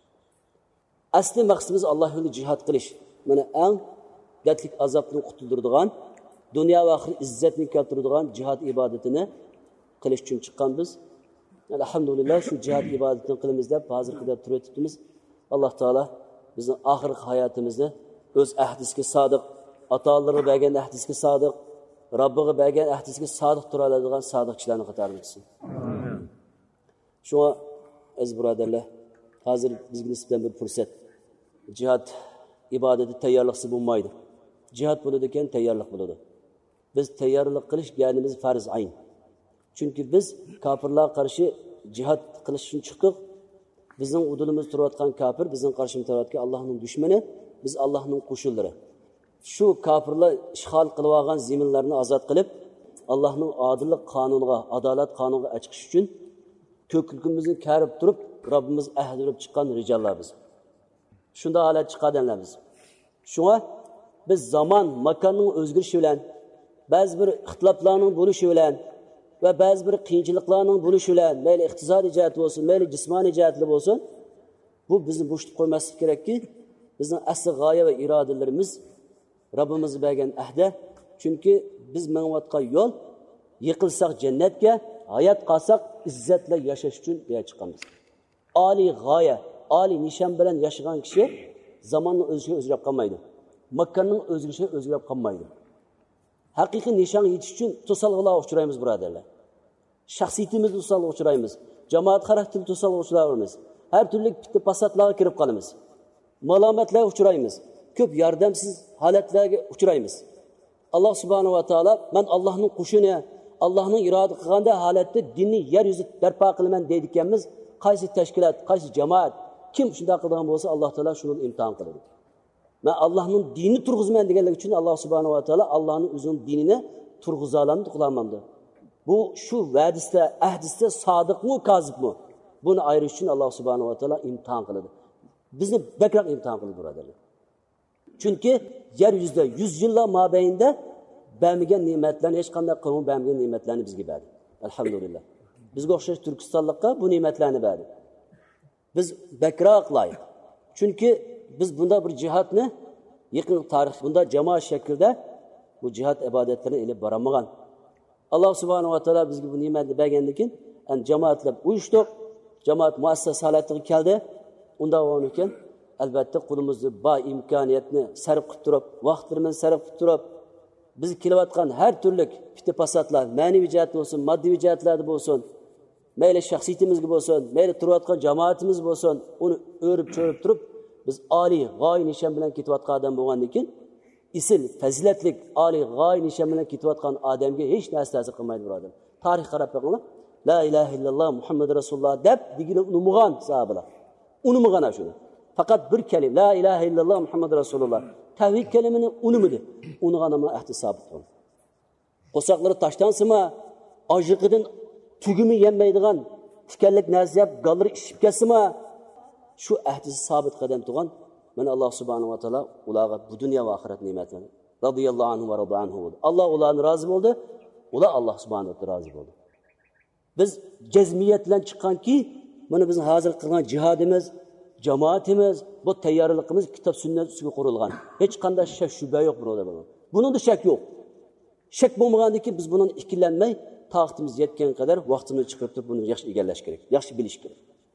Asli maqsadimiz Alloh yo'lida jihad qilish. Mana eng dardlik azobdan qutuldiradigan, dunyo va oxirat izzatni keltiradigan jihad ibodatini qilish uchun chiqqan biz. Alhamdulillah shu jihad ibodatini qilamiz deb hozirgi deb turibmiz. Alloh taolo bizning oxirgi hayotimizni o'z ahdisiga sodiq, ota-onalariga bergan ahdisiga sodiq, Robbiga bergan ahdisiga sodiq tura oladigan sodiqchilarning qatoriga qilsin. Amin. Shuna aziz birodarlar, hozir bizga nisbatan bir fursat. Jihad ibodati tayyorliqsiz bo'lmaydi. Jihad bo'ladi ekan, tayyorlik bo'ladi. Biz tayyorlik qilish ganimiz farz ayn. Çünkü biz kafirlarga qarshi jihad qilish uchun chiqdik. Bizning udulimiz turayotgan kafir, bizning qarshimiz turayotgan Allohning dushmani, biz Allohning qo'shinlari. Shu kafirlar ishg'ol qilib olgan zaminlarni ozod qilib, Allohning odillik qonuniga, adolat qonuniga chiqish uchun ko'kligimizni karib turib, Robbimiz ahd berib chiqqan rijollar biz. Shunda holat chiqadanlar biz. Shunga biz zamon, makonning o'zgarishi bilan, ba'zi bir ixtiloflarning bo'lishi bilan ve bazı bir qiyinchiliklarning bo'lishi bilan, mayli iqtisodiy jihat bo'lsin, mayli jismoniy jihatli bo'lsin, bu bizni bo'shitib qo'ymaslik kerakki, bizning asl g'oya va irodalarimiz Robbimiz bergan ahda. Chunki biz mengayotgan yo'l yiqilsak jannatga, hayot qolsak izzatla yashash uchun buyoqqa chiqamiz. Oliy g'oya, oliy nishon bilan yashagan kishi zamonning o'zishiga o'zgarib qolmaydi. Makkanning o'zishiga o'zgarib qolmaydi. Haqiqiy nishon yetish uchun to'salg'ularga uchraymiz birodarlar. Shaxsiyatimizni to'salg'uga uchraymiz. Jamoat xarakterini to'salg'uga uchraymiz. Har turli bitta pasatlarga kirib qolamiz. malomatlarga uchraymiz. Ko'p yordamsiz holatlarga uchraymiz. Alloh subhanahu va taolo men Allohning qo'shini, Allohning iroda qilganda holatda dinni yer yuzida barpo qilaman deydi ekanmiz. Qaysi tashkilot, qaysi jamoat kim shunday qilgan bo'lsa, Alloh taolo shuni imtihon qiladi. Men Allohning dinini turg'izman deganlik uchun Alloh subhanahu va taolo Allohning o'zining dinini turg'izalamni qilolmamdi. Bu shu va'disda, ahdisda sodiqmi, kozibmi? Buni ayirish uchun Alloh subhanahu va taolo imtihon qiladi. Bizni bakroq imtihon qildi birodarlar. Chunki yer yuzida yuz yillar mobaynida bermagan ne'matlarni, hech qanday qavm bermagan ne'matlarni bizga berdi. Alhamdulillah. Bizga o'xshash Turkistonlikqa bu ne'matlarni berdi. Biz bakroq loyiq. Chunki biz bunda bir jihatni yaqin tarix bunda jamoat shaklida bu jihat ibodatlarini ilib boramagan. Alloh subhanahu va taolo bizga bu ne'matni bergandan keyin an jamoatlar uyushdik, jamoat muassasa holatiga keldi. Unda o'yin ekan albatta qo'limizda bor imkoniyatni sarf qilib turib, vaqtlarimizni sarf qilib turib, biz kelayotgan har turli fitopasatlar, ma'naviy jihat bo'lsin, moddiy jihatlarda bo'lsin, mayli shaxsiyatimizga bo'lsin, mayli turayotgan jamoatimiz bo'lsin, uni o'rib cho'rib turib, biz oliy g'oya nishon bilan ketayotgan odam bo'lgandan keyin isil, fazilatlik, oliy g'oya nishon bilan ketayotgan odamga hech narsa ta'sir qilmaydi birodar. Tarix qarab boqinglar. La ilaha illalloh Muhammad rasululloh deb digini unumg'an sahobalar. Unumg'an shuni. Faqat bir kalim la ilaha illalloh Muhammad rasululloh. Tavhid kalimini unumidi. Unug'an ama ahdi sabit bo'ldi. Qo'saqlari tashtansima, ojiqidan tugumi yenmaydigan tikanlik narsa yap, gallari ishib ketsima, shu ahdi sabit qadam turgan mana Alloh subhanahu va taolo ularga bu dunyo va oxirat ne'matlarini radhiyallohu anhu va radu anhu. Alloh ularni rozi bo'ldi, ular Alloh subhanahu va taolo rozi bo'ldi. Biz jazmiyat bilan chiqqanki, mana bizning hozir qilgan jihadimiz, jamoatimiz, bu tayyorligimiz kitob sunnat ustiga qurilgan. Hech qanday shak shubha yo'q birodarlar. Buningda shak yo'q. Shak bo'lmagandan keyin biz bundan ikkilanmay, taqtimiz yetgan qadar vaqtimizni chiqarib turib buni yaxshi egallash kerak, yaxshi bilish kerak.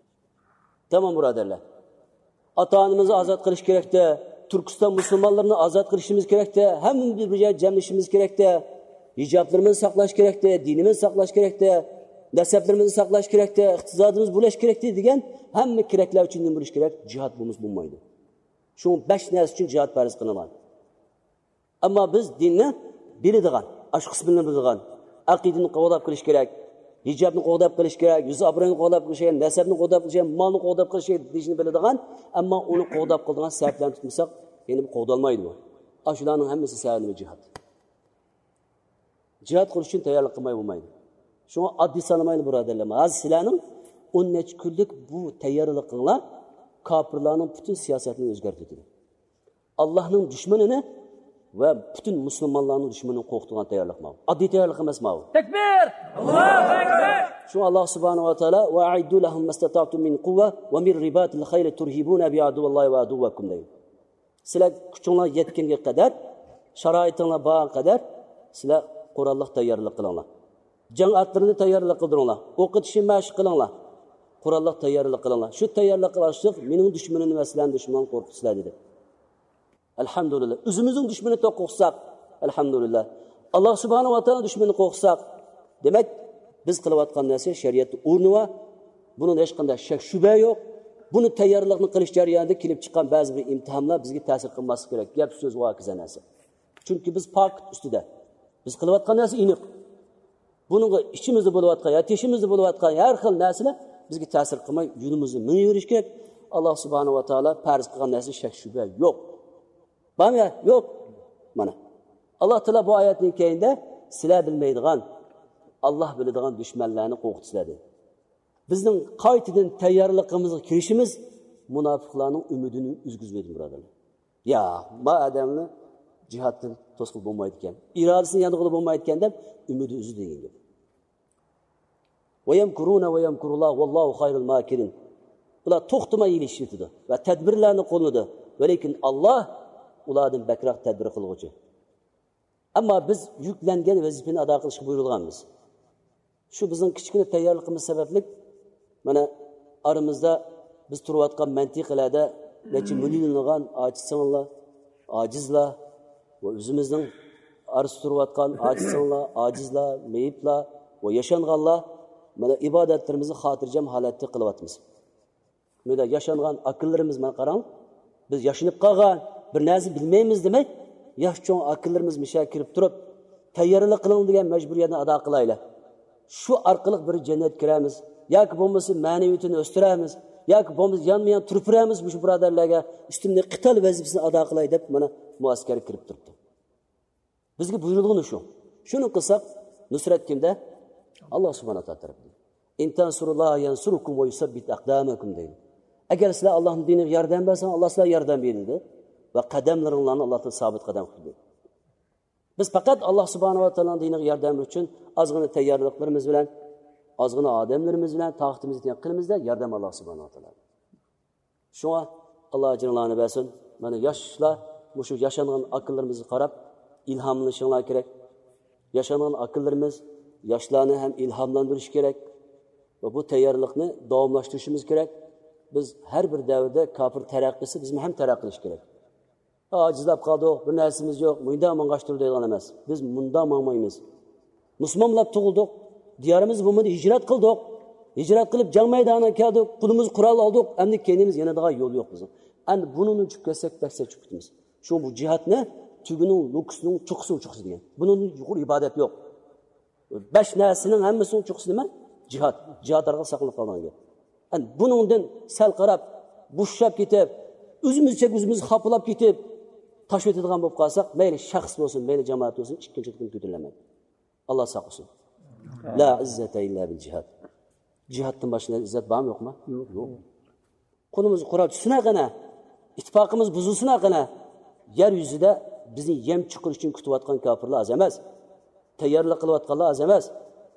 Tamam birodarlar. Ota-onamizni ozod qilish kerakda, Turkiston musulmonlarini ozod qilishimiz kerakda, hammamiz birga jamlashimiz kerakda, hijoblarimizni saqlash kerakda, dinimizni saqlash kerakda, nasablarimizni saqlash kerakda, iqtisodimiz bo'lash kerakda degan hamma keraklar uchun nima bo'lish kerak? Jihad bo'lmas bo'lmaydi. Shu besh narsa uchun jihad farz qilingan. Ammo biz dinni biladigan, ash qismini biladigan, aqidani qo'llab qilish kerak, hijobni qo'llab qilish kerak, yuz obro'ni qo'llab qilish kerak, nasabni qo'llab qilish kerak, molni qo'llab qilish kerak deyishni biladigan, ammo uni qo'llab qiladigan sabablarni tutmasak, ya'ni bu qo'llolmaydi bu. Ashularning hammasi sababi jihad. Jihad qilish uchun tayyorlik qilmay bo'lmaydi. Shuni oddiy sanmaydi birodarlar. Hozir sizlarning o'n necha kunlik bu tayyorlik qilinglar, kofirlarning butun siyosatini o'zgartirdi. Allohning dushmanini va butun musulmonlarning dushmanini qo'rqitgan tayyorlik ma'lum. Oddiy tayyorlik emas ma'lum. Takbir! Allohu akbar! Shu Alloh subhanahu va taolo va a'iddu lahum mastata'tum min quwwa va min ribatil khayl turhibuna bi aduwwallahi va aduwwakum deydi. Sizlar kuchinglar yetganga qadar, sharoitinglar borgan qadar sizlar qurolliq tayyorlik qilinglar. Jang atlarini tayyorlik qildiringlar. O'qitishni mashq qilinglar. Qurolliq tayyorlik qilinglar. Shu tayyorlik qilishlik mening dushmanim va sizlarning dushmaningizni qo'rqitishlar dedi. Alhamdulillah. O'zimizning dushmanni qo'rqsak, alhamdulillah. Alloh subhanahu va taolo dushmanni qo'rqsak, demak biz qilayotgan narsa shariatning o'rni va buning hech qanday shak shubha yo'q. Buni tayyorlikni qilish jarayonida kelib chiqqan ba'zi bir imtihonlar bizga ta'sir qilmasligi kerak. Gap so'z voqea narsa. Chunki biz pok ustida. Biz qilayotgan narsa aniq. Buning ichimizda bo'layotgan, yoki teshimizda bo'layotgan har xil narsalar bizga ta'sir qilmay, yo'limizni minib kerak. Alloh subhanahu va taolo farz qilgan narsa shak shubha yo'q. Bana yo'q. Mana. Alloh taolo bu oyatning keyinda sizlar bilmaydigan, Alloh biladigan dushmanlarni qo'rqitishadi. Bizning qaytadan tayyorligimizga kirishimiz munofiqlarning umidini uzgizmaydi birodarlar. Ya, ma odamni jihatdan to'sqil bo'lmaydi ekan. Irodasini yanig'ilib bo'lmaydi ekan deb umidi uzdi degan gap. Va yamkuruna va yamkurulloh vallohu khayrul makirin. Ular to'xtamay ilishdi va tadbirlarni qo'lladi. Lekin Alloh ulardan bakroq tadbir qiluvchi. Ammo biz yuklangan vazifani ado qilishga buyurilganmiz. Shu bizning kichkina tayyorligimiz sababli mana aramizda biz turayotgan mantiqalarda necha millionlagan ojizlar, ojizlar va o'zimizning arz turayotgan ojizlar, ojizlar, meyitlar va yashanganlar mana ibodatlarimizni xotirjam holatda qilyapmiz. Bunda yashangan aqllarimiz mana qarang, Biz yaşanıp qalğan, bir narsa bilmaymiz demek, yosh cho'ng akillarimiz misha kirib turib, tayyorlik qiling degan majburiyatni ado qilaylik. Shu orqali bir jannat kiramiz, yoki bo'lmasa ma'naviyatini o'stiramiz, yoki bo'lmasa yonma-yon turibamiz bu birodarlarga ustimni qital vazifasini ado qilay deb mana muaskar kirib turibdi. Bizga buyurilgan shu. Shuni qilsak, nusrat kimda? Alloh subhanahu va taolo tarafidan. Intansurullah yansurukum va yusabbit aqdamakum deydi. Agar sizlar Allohning diniga yordam bersangiz, Alloh sizlarga yordam beradi va qadamlaringlarni Alloh taolo sabit qadam qiladi. Biz faqat Alloh subhanahu va taoloning diniga yordam uchun ozgina tayyorliklarimiz bilan, ozgina odamlarimiz bilan taqatimizni qilmizda yordam Alloh subhanahu va taolo. Shunga Alloh ajrlarini bersin. Mana yoshlar shu yashangan aqllarimizni qarab ilhomlanishinglar kerak. Yashangan aqllarimiz yoshlarni ham ilhomlantirish kerak va bu tayyorlikni davomlashtirishimiz kerak. Biz har bir davrda kafir taraqqisi biz ham taraqqiy qilish kerak. Ajizlab qoldik, bir narsamiz yo'q, bunda mang'ashtirib degan emas. Biz bunda mangmaymiz. Musulmonlar tug'ildik, diyorimiz bo'lmadi, hijrat qildik. Hijrat qilib jang maydoniga keldik, qulimiz qurol oldik, endi kendimiz yanadaga yo'l yo'q bizim. Endi bunini uchib kelsak, baksa uchib ketamiz. Shu bu jihatni tuguning, lukusning chuqsi chuqsi degan. Buning yuqur ibodat yo'q. besh narsaning hammasining chuqsi nima? Jihad. Jihad orqali saqlanib qolgan gap. Endi buningdan sal qarab, bushab ketib, o'zimizcha o'zimiz xapilab ketib, tash o'tadigan bo'lib qolsak, mayli shaxs bo'lsin, mayli jamoat bo'lsin, ikkinchi kun ko'tarilmaydi. Alloh saqlasin. La izzata illa bil jihad. Jihaddan boshqa izzat bormi, yo'qmi? Yo'q. Qo'limiz qurol sunaqana, ittifoqimiz buzilsunaqana, yer yuzida bizni yem chiqarish uchun kutayotgan kofirlar az emas. Tayyorlik qilayotganlar az emas.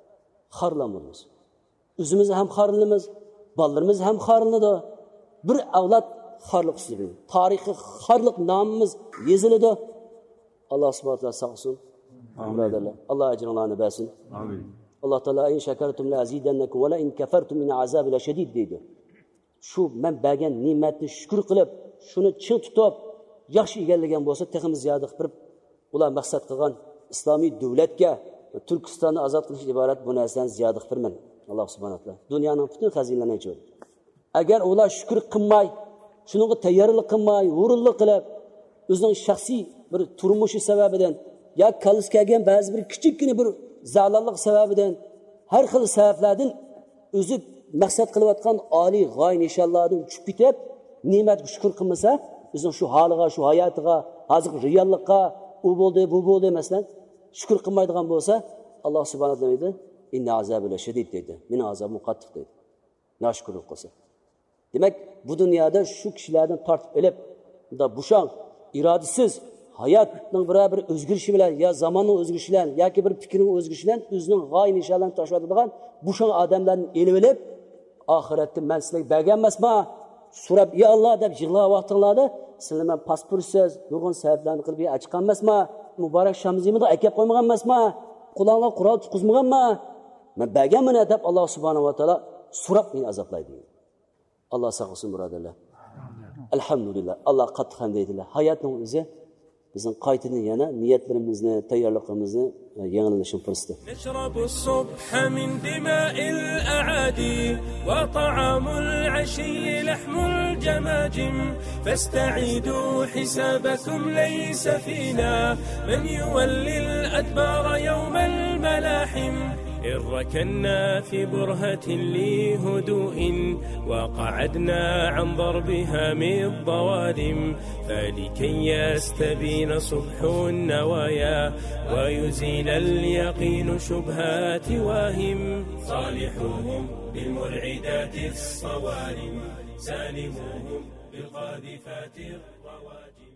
Xorlanamiz. O'zimiz ham xorlanamiz, bolalarimiz ham xorlanadi. Bir avlod xorliq ustida. Tarixi xorliq nomimiz yeziladi. Alloh subhanahu va taolo saqlasin. Birodarlar, Alloh ajringizni bersin. Amin. Alloh taolo in shakartum la azidannakum va la in kafartum min azabi la shadid deydi. Shu men bergan ne'matni shukr qilib, shuni chin tutib, yaxshi egallagan bo'lsa, teximiz ziyoda qilib, ular maqsad qilgan islomiy davlatga Turkistonni ozod qilish iborat bu narsani ziyoda qilman. Alloh subhanahu va taolo dunyoning butun xazinalarini ochadi. Agar ular shukr qilmay, shunga tayyorlik qilmay, o'rinli qilib, o'zining shaxsiy bir turmushi sababidan ya kalis kelgan ba'zi bir kichikgina bir zalollik sababidan har xil sabablardan o'zi maqsad qilayotgan oliy g'oya nishonlardan tushib ketib, ne'matga shukr qilmasa, o'zining shu holiga, shu hayotiga, hozir reallikqa u bo'ldi, bu bo'ldi masalan, shukr qilmaydigan bo'lsa, Alloh subhanahu va taolo deydi, inna azabi la shadid deydi. Meni azobim qattiq deydi. Nashkurlik qilsa. Demak, bu dunyoda shu kishilardan tortib olib, unda bushang, irodasiz hayotning bir o'zgarishi bilan, yo zamonning o'zgarishi bilan, yoki bir fikrning o'zgarishi bilan o'zining g'oya nishonlarini tashlaydigan bushang odamlarni elib olib, oxiratda men sizlarga bergan emasman, so'rab, "Ya Alloh" deb yig'lab vaqtinglarda, sizlar men pasportsiz, nurg'un sabablarni qilib chiqqan emasman, muborak shamzimni akab qo'ymagan emasman, qulonlar qurol tutqizmaganman, men berganman deb Alloh subhanahu va taolo so'rab meni azoblaydi. Alloh saqlasin birodarlar. Alhamdulillah. Alloh qattiq ham deydilar. Hayotning o'zi bizim qaytadan yana niyatlarimizni, tayyorligimizni yangilanishini fursati. Nashrabus subha min dima'il a'adi wa ta'amul 'ashi lahmul jamajim fasta'idu hisabakum laysa fina man yuwalli al-adbara yawm al-malahim إن ركنا في برهة لهدوء وقعدنا عن ضربها من الظوالم فلكي يستبين صبح النوايا ويزيل اليقين شبهات واهم صالحوهم بالمرعدات الصوارم سالموهم بالقاذفات الرواجم.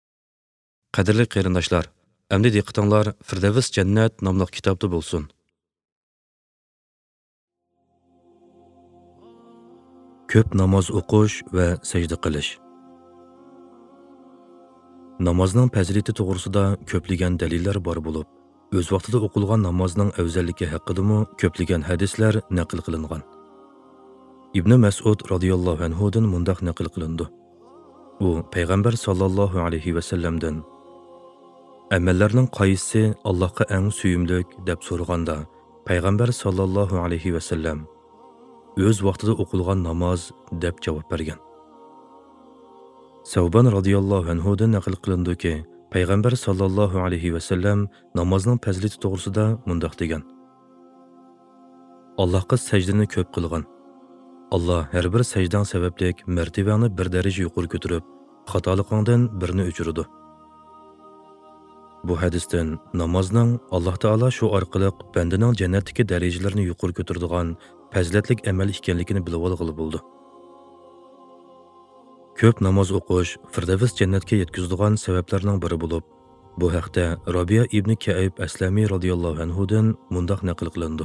Qadrli qarindoshlar, endi diqqatinglar Firdavs Jannat nomli kitobda bo'lsin. Ko'p namoz o'qish va sajda qilish. Namozning fazilati to'g'risida ko'plagan dalillar bor bo'lib, o'z vaqtida o'qilgan namozning afzalligi haqida-mu ko'plagan hadislar naql qilingan. Ibn Mas'ud radhiyallohu anhu dan mundaq naql qilindi. U payg'ambar sallallohu alayhi va sallamdan amallarning qaysi Allohga eng suyumlik deb so'raganda, payg'ambar sallallohu alayhi va sallam o'z vaqtida o'qilgan namoz deb javob bergan. Savban radiyallohu anhudan naql qilindiki, payg'ambar sallallohu alayhi vasallam namozning fazilati to'g'risida mundoq degan: Allohga sajdani ko'p qilgan. Allah har bir sajdang sabablik martabangni bir daraja yuqori ko'tarib, xatoligingdan birini o'chiradi. Bu hadisdan namozning Alloh taolo shu orqali bandaning jannatdagi darajalarini yuqori ko'taradigan fazilatlik amal ekanligini bilib olg'ili bo'ldi. Ko'p namoz o'qish Firdavs jannatga yetkazadigan sabablarning biri bo'lib, bu haqda Robiya ibn Ka'ib Aslami radhiyallohu anhu dan mundoq naql qilindi.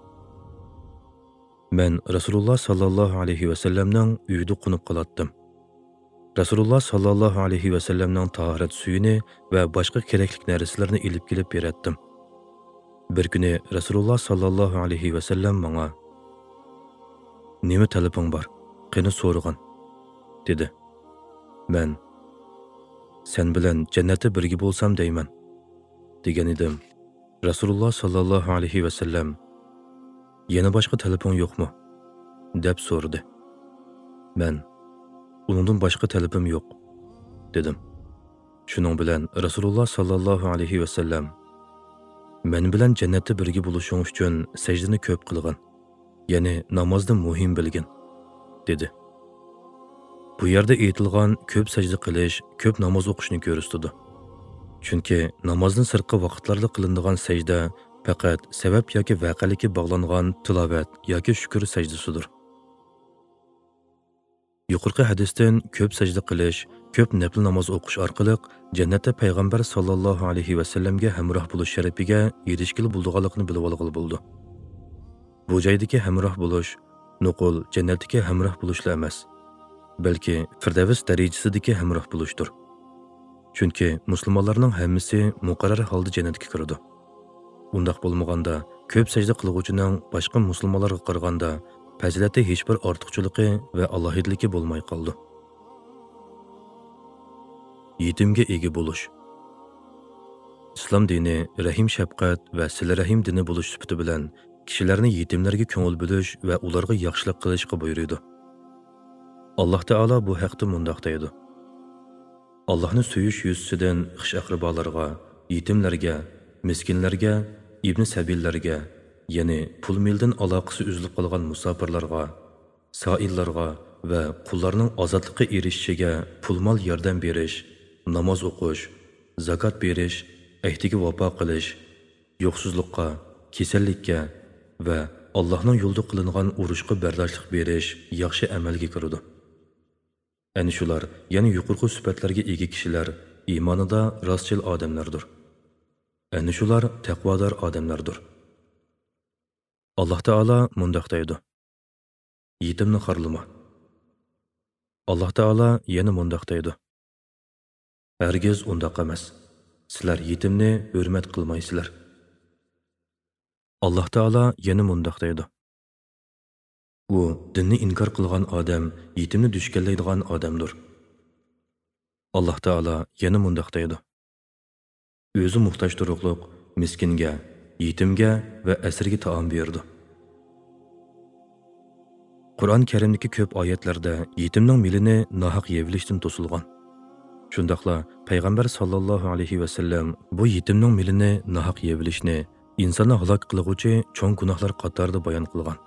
Men Rasululloh sallallohu alayhi va sallamning uyida qunib qolatdim. Rasululloh sallallohu alayhi va sallamning tahorat suyini va boshqa kerakli narsalarni ilib kelib beratdim. Bir kuni Rasululloh sallallohu alayhi va sallam menga: "Nima talabing bor? Qani so'rag'in?" dedi. Men: "Sen bilan jannatda birga bo'lsam deyman" degan edim. Rasululloh sallallohu alayhi va sallam: "Yana boshqa talabing yo'qmi?" deb so'radi. Men: "Uningdan boshqa talabim yo'q" dedim. Shuning bilan Rasululloh sallallohu alayhi va sallam: "Men bilan jannatda birga bo'lishing uchun sajdani ko'p qilgin, ya'ni namozni muhim bilgin" dedi. Bu yerda aytilgan ko'p sajda qilish, ko'p namoz o'qishni ko'rsatadi. Chunki namozning sirtqi vaqtlarda qilinadigan sajda faqat sabab yoki voqelikka bog'langan tilovat yoki shukr sajdasidir. Yuqorqi hadisdan ko'p sajda qilish, ko'p nafl namoz o'qish orqali jannatda payg'ambar sallallohu alayhi va sallamga hamroh bo'lish sharafiga erishgili bo'lganligini bilib olg'ili bo'ldi. Bu joydagi hamroh bo'lish nuqul jannatdagi hamroh bo'lishlar emas, balki Firdavs darajasidagi hamroh bo'lishdir. Chunki musulmonlarning hammasi muqarrar holda jannatga kiradi. Undaq bo'lmaganda ko'p sajda qiluvchining boshqa musulmonlarga qaraganda fazilati hech bir ortiqchiligi va alohidligi bo'lmay qoldi. Yetimga ega bo'lish. Islom dini rahim shafqat va sila rahim dini bo'lish sifati bilan kishilarni yetimlarga ko'ngil bo'lish va ularga yaxshilik qilishga buyuradi. Alloh taolo bu haqda mundoq deydi: Allohni suyish yuzasidan xish aqrabolarga, yetimlarga, miskinlarga, ibn sabillarga, ya'ni pul mildan aloqasi uzilib qolgan musofirlarga, soillarga va qullarning ozodlikqa erishishiga pul-mol yordam berish, namoz o'qish, zakot berish, ahdiga vafo qilish, yo'qsizlikqa, kasallikka va Allohning yo'lida qilingan urushga bardoshlik berish yaxshi amalga kiradi. Ana shular, ya'ni yuqorqi sifatlarga ega kishilar iymonida rostchil odamlardir. Ana shular taqvodor odamlardir. Alloh taolo mundoq deydi: Yetimni xorlama. Alloh taolo yana mundoq deydi: Hargiz undoq emas. Sizlar yetimni hurmat qilmaysizlar. Alloh taolo yana mundoq deydi: U dinni inkor qilgan odam yetimni dushkanlaydigan odamdir. Alloh taolo yana mundoq deydi: O'zi muhtoj turuqliq miskinga, yetimga va asirga taom berdi. Qur'on Karimdagi ko'p oyatlarda yetimning milini nohaq yevilishdan to'silgan. Shundaqla payg'ambar sallallohu alayhi va sallam bu yetimning milini nohaq yevilishni insonni halok qiluvchi cho'ng gunohlar qatorida bayon qilgan.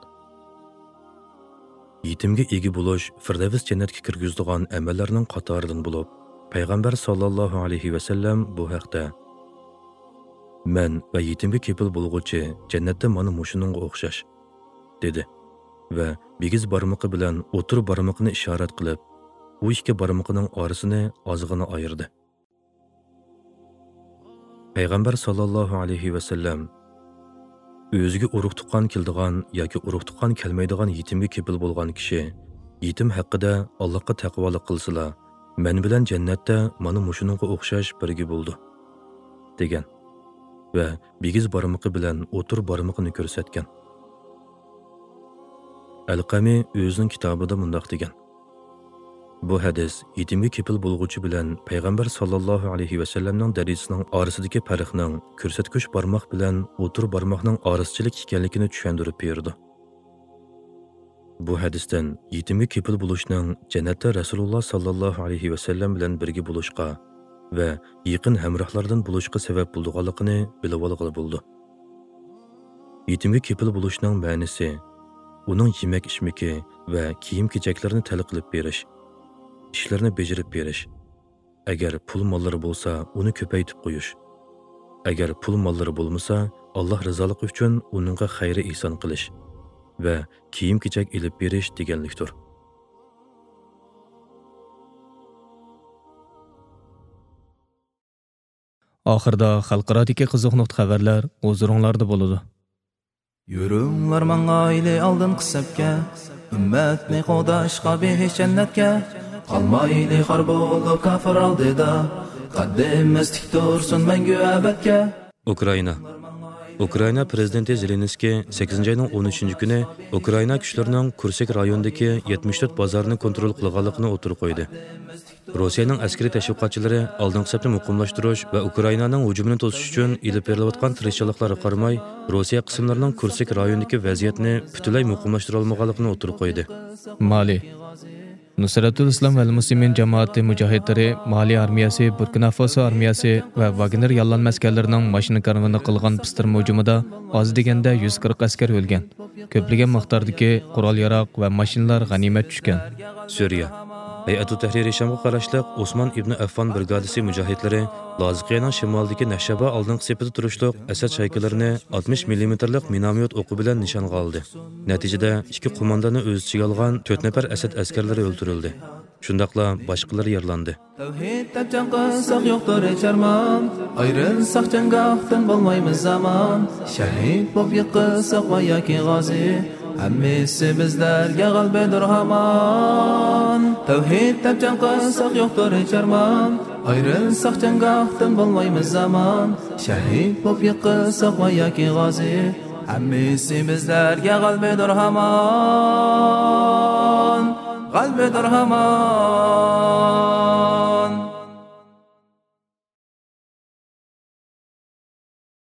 Yetimga ega bo'lish Firdavs jannatga kirgizadigan amallarning qatoridan bo'lib, payg'ambar sallallohu alayhi va sallam bu haqda: Men va yetimga kepil bo'lg'uchi jannatda mana mushuninga o'xshash dedi va bigiz barmoqi bilan o'tir barmoqni ishorat qilib, u ikki barmoqining orasini ozg'ini ayirdi. Payg'ambar sallallohu alayhi va sallam o'ziga urug' tuqqan keldigan yoki urug' tuqqan kelmaydigan yetimga kepil bo'lgan kishi yetim haqida Allohga taqvolik qilsalar, men bilan jannatda mana mushuninga o'xshash birga bo'ldi degan va bigiz barmoqi bilan o'tir barmoqini ko'rsatgan. Al-Qami o'zining kitobida mundoq degan: Bu hadis yetimga kepil bo'lg'uchi bilan payg'ambar sallallohu alayhi va sallamning darajasining orasidagi farqning ko'rsatkuch barmoq bilan o'tir barmoqning orasichilik ekanligini tushuntirib berdi. Bu hadisdan yetimga kepil bo'lishning jannatda Rasululloh sallallohu alayhi va sallam bilan birga bo'lishga va yaqin hamrohlardan bo'lishga sabab bo'lganligini bilib olg'ili bo'ldi. Yetimga kepil bo'lishning ma'nosi uning yemak ichmiki va kiyim-kechaklarni talab qilib berish, ishlarni bajarib berish. Agar pul mollari bo'lsa, uni ko'paytib qo'yish. Agar pul mollari bo'lmasa, Alloh rizoligi uchun uningga xayri ihson qilish va kiyim-kechak ilib berish deganlikdir. Oxirda xalqarodagi qiziq nuqta xabarlar o'zinglarda bo'ladi. Yürünglar mangayli aldın qısabga, ümmetni qo'dashqa behish jannatga, qalmayli xor bo'lib kafir oldida, qaddimiz tik tursin mangu abadga. Ukraina Ukraina prezidenti Zelenskiy sakkizinchi ayning o'n uchinchi kuni Ukraina kuchlarining Kursk rayonidagi yetmish to'rt bozorni kontrol qilganligini o'tirib qo'ydi. Rossiyaning askariy tashviqotchilari oldingi safni muqimlashtirish va Ukrainaning hujumini to'sish uchun ilib berilayotgan tirishchiliklarga qaramay, Rossiya qismlarining Kursk rayonidagi vaziyatni butunlay muqimlashtira olmaganligini o'tirib qo'ydi. Mali Nusratul Islam vel Muslimin Cemaati Mücahidleri, Mali armiyasi, Burkina Faso armiyasi va Wagner yollanma askarlarining mashina karvoni qilgan pistirma hujumida oz deganda yuz qirq askar o'lgan. Ko'plagan miqdordagi qurol-yarog' va mashinalar g'animat tushgan. Suriya Hay'atu Tahriri Shamga qarashli Osman ibn Affon brigadasi mujahidlari Laziqiyaning shimolidagi Nashaba oldingi sepida turishliq Asad shaykalarini oltmish millimetrlik minomyot o'qi bilan nishonga oldi. Natijada ikki qo'mondonni o'z ichiga olgan to'rt nafar Asad askarlari o'ldirildi. Shundaqla boshqalari yaralandi. Tavhidda janqasak yo'qdir charman, ayrilsak jangahdan bo'lmaymiz zaman. Shahid bo'lib yiqilsak va yoki g'ozi, hammasi bizlarga g'albadir hamon. Tavhidda janqasak yo'qdir charman, ayrilsak jangahdan bo'lmaymiz zaman. Shahid bo'lib yiqilsak va yoki g'ozi, hammasi bizlarga g'albadir hamon. Qalbidir hamon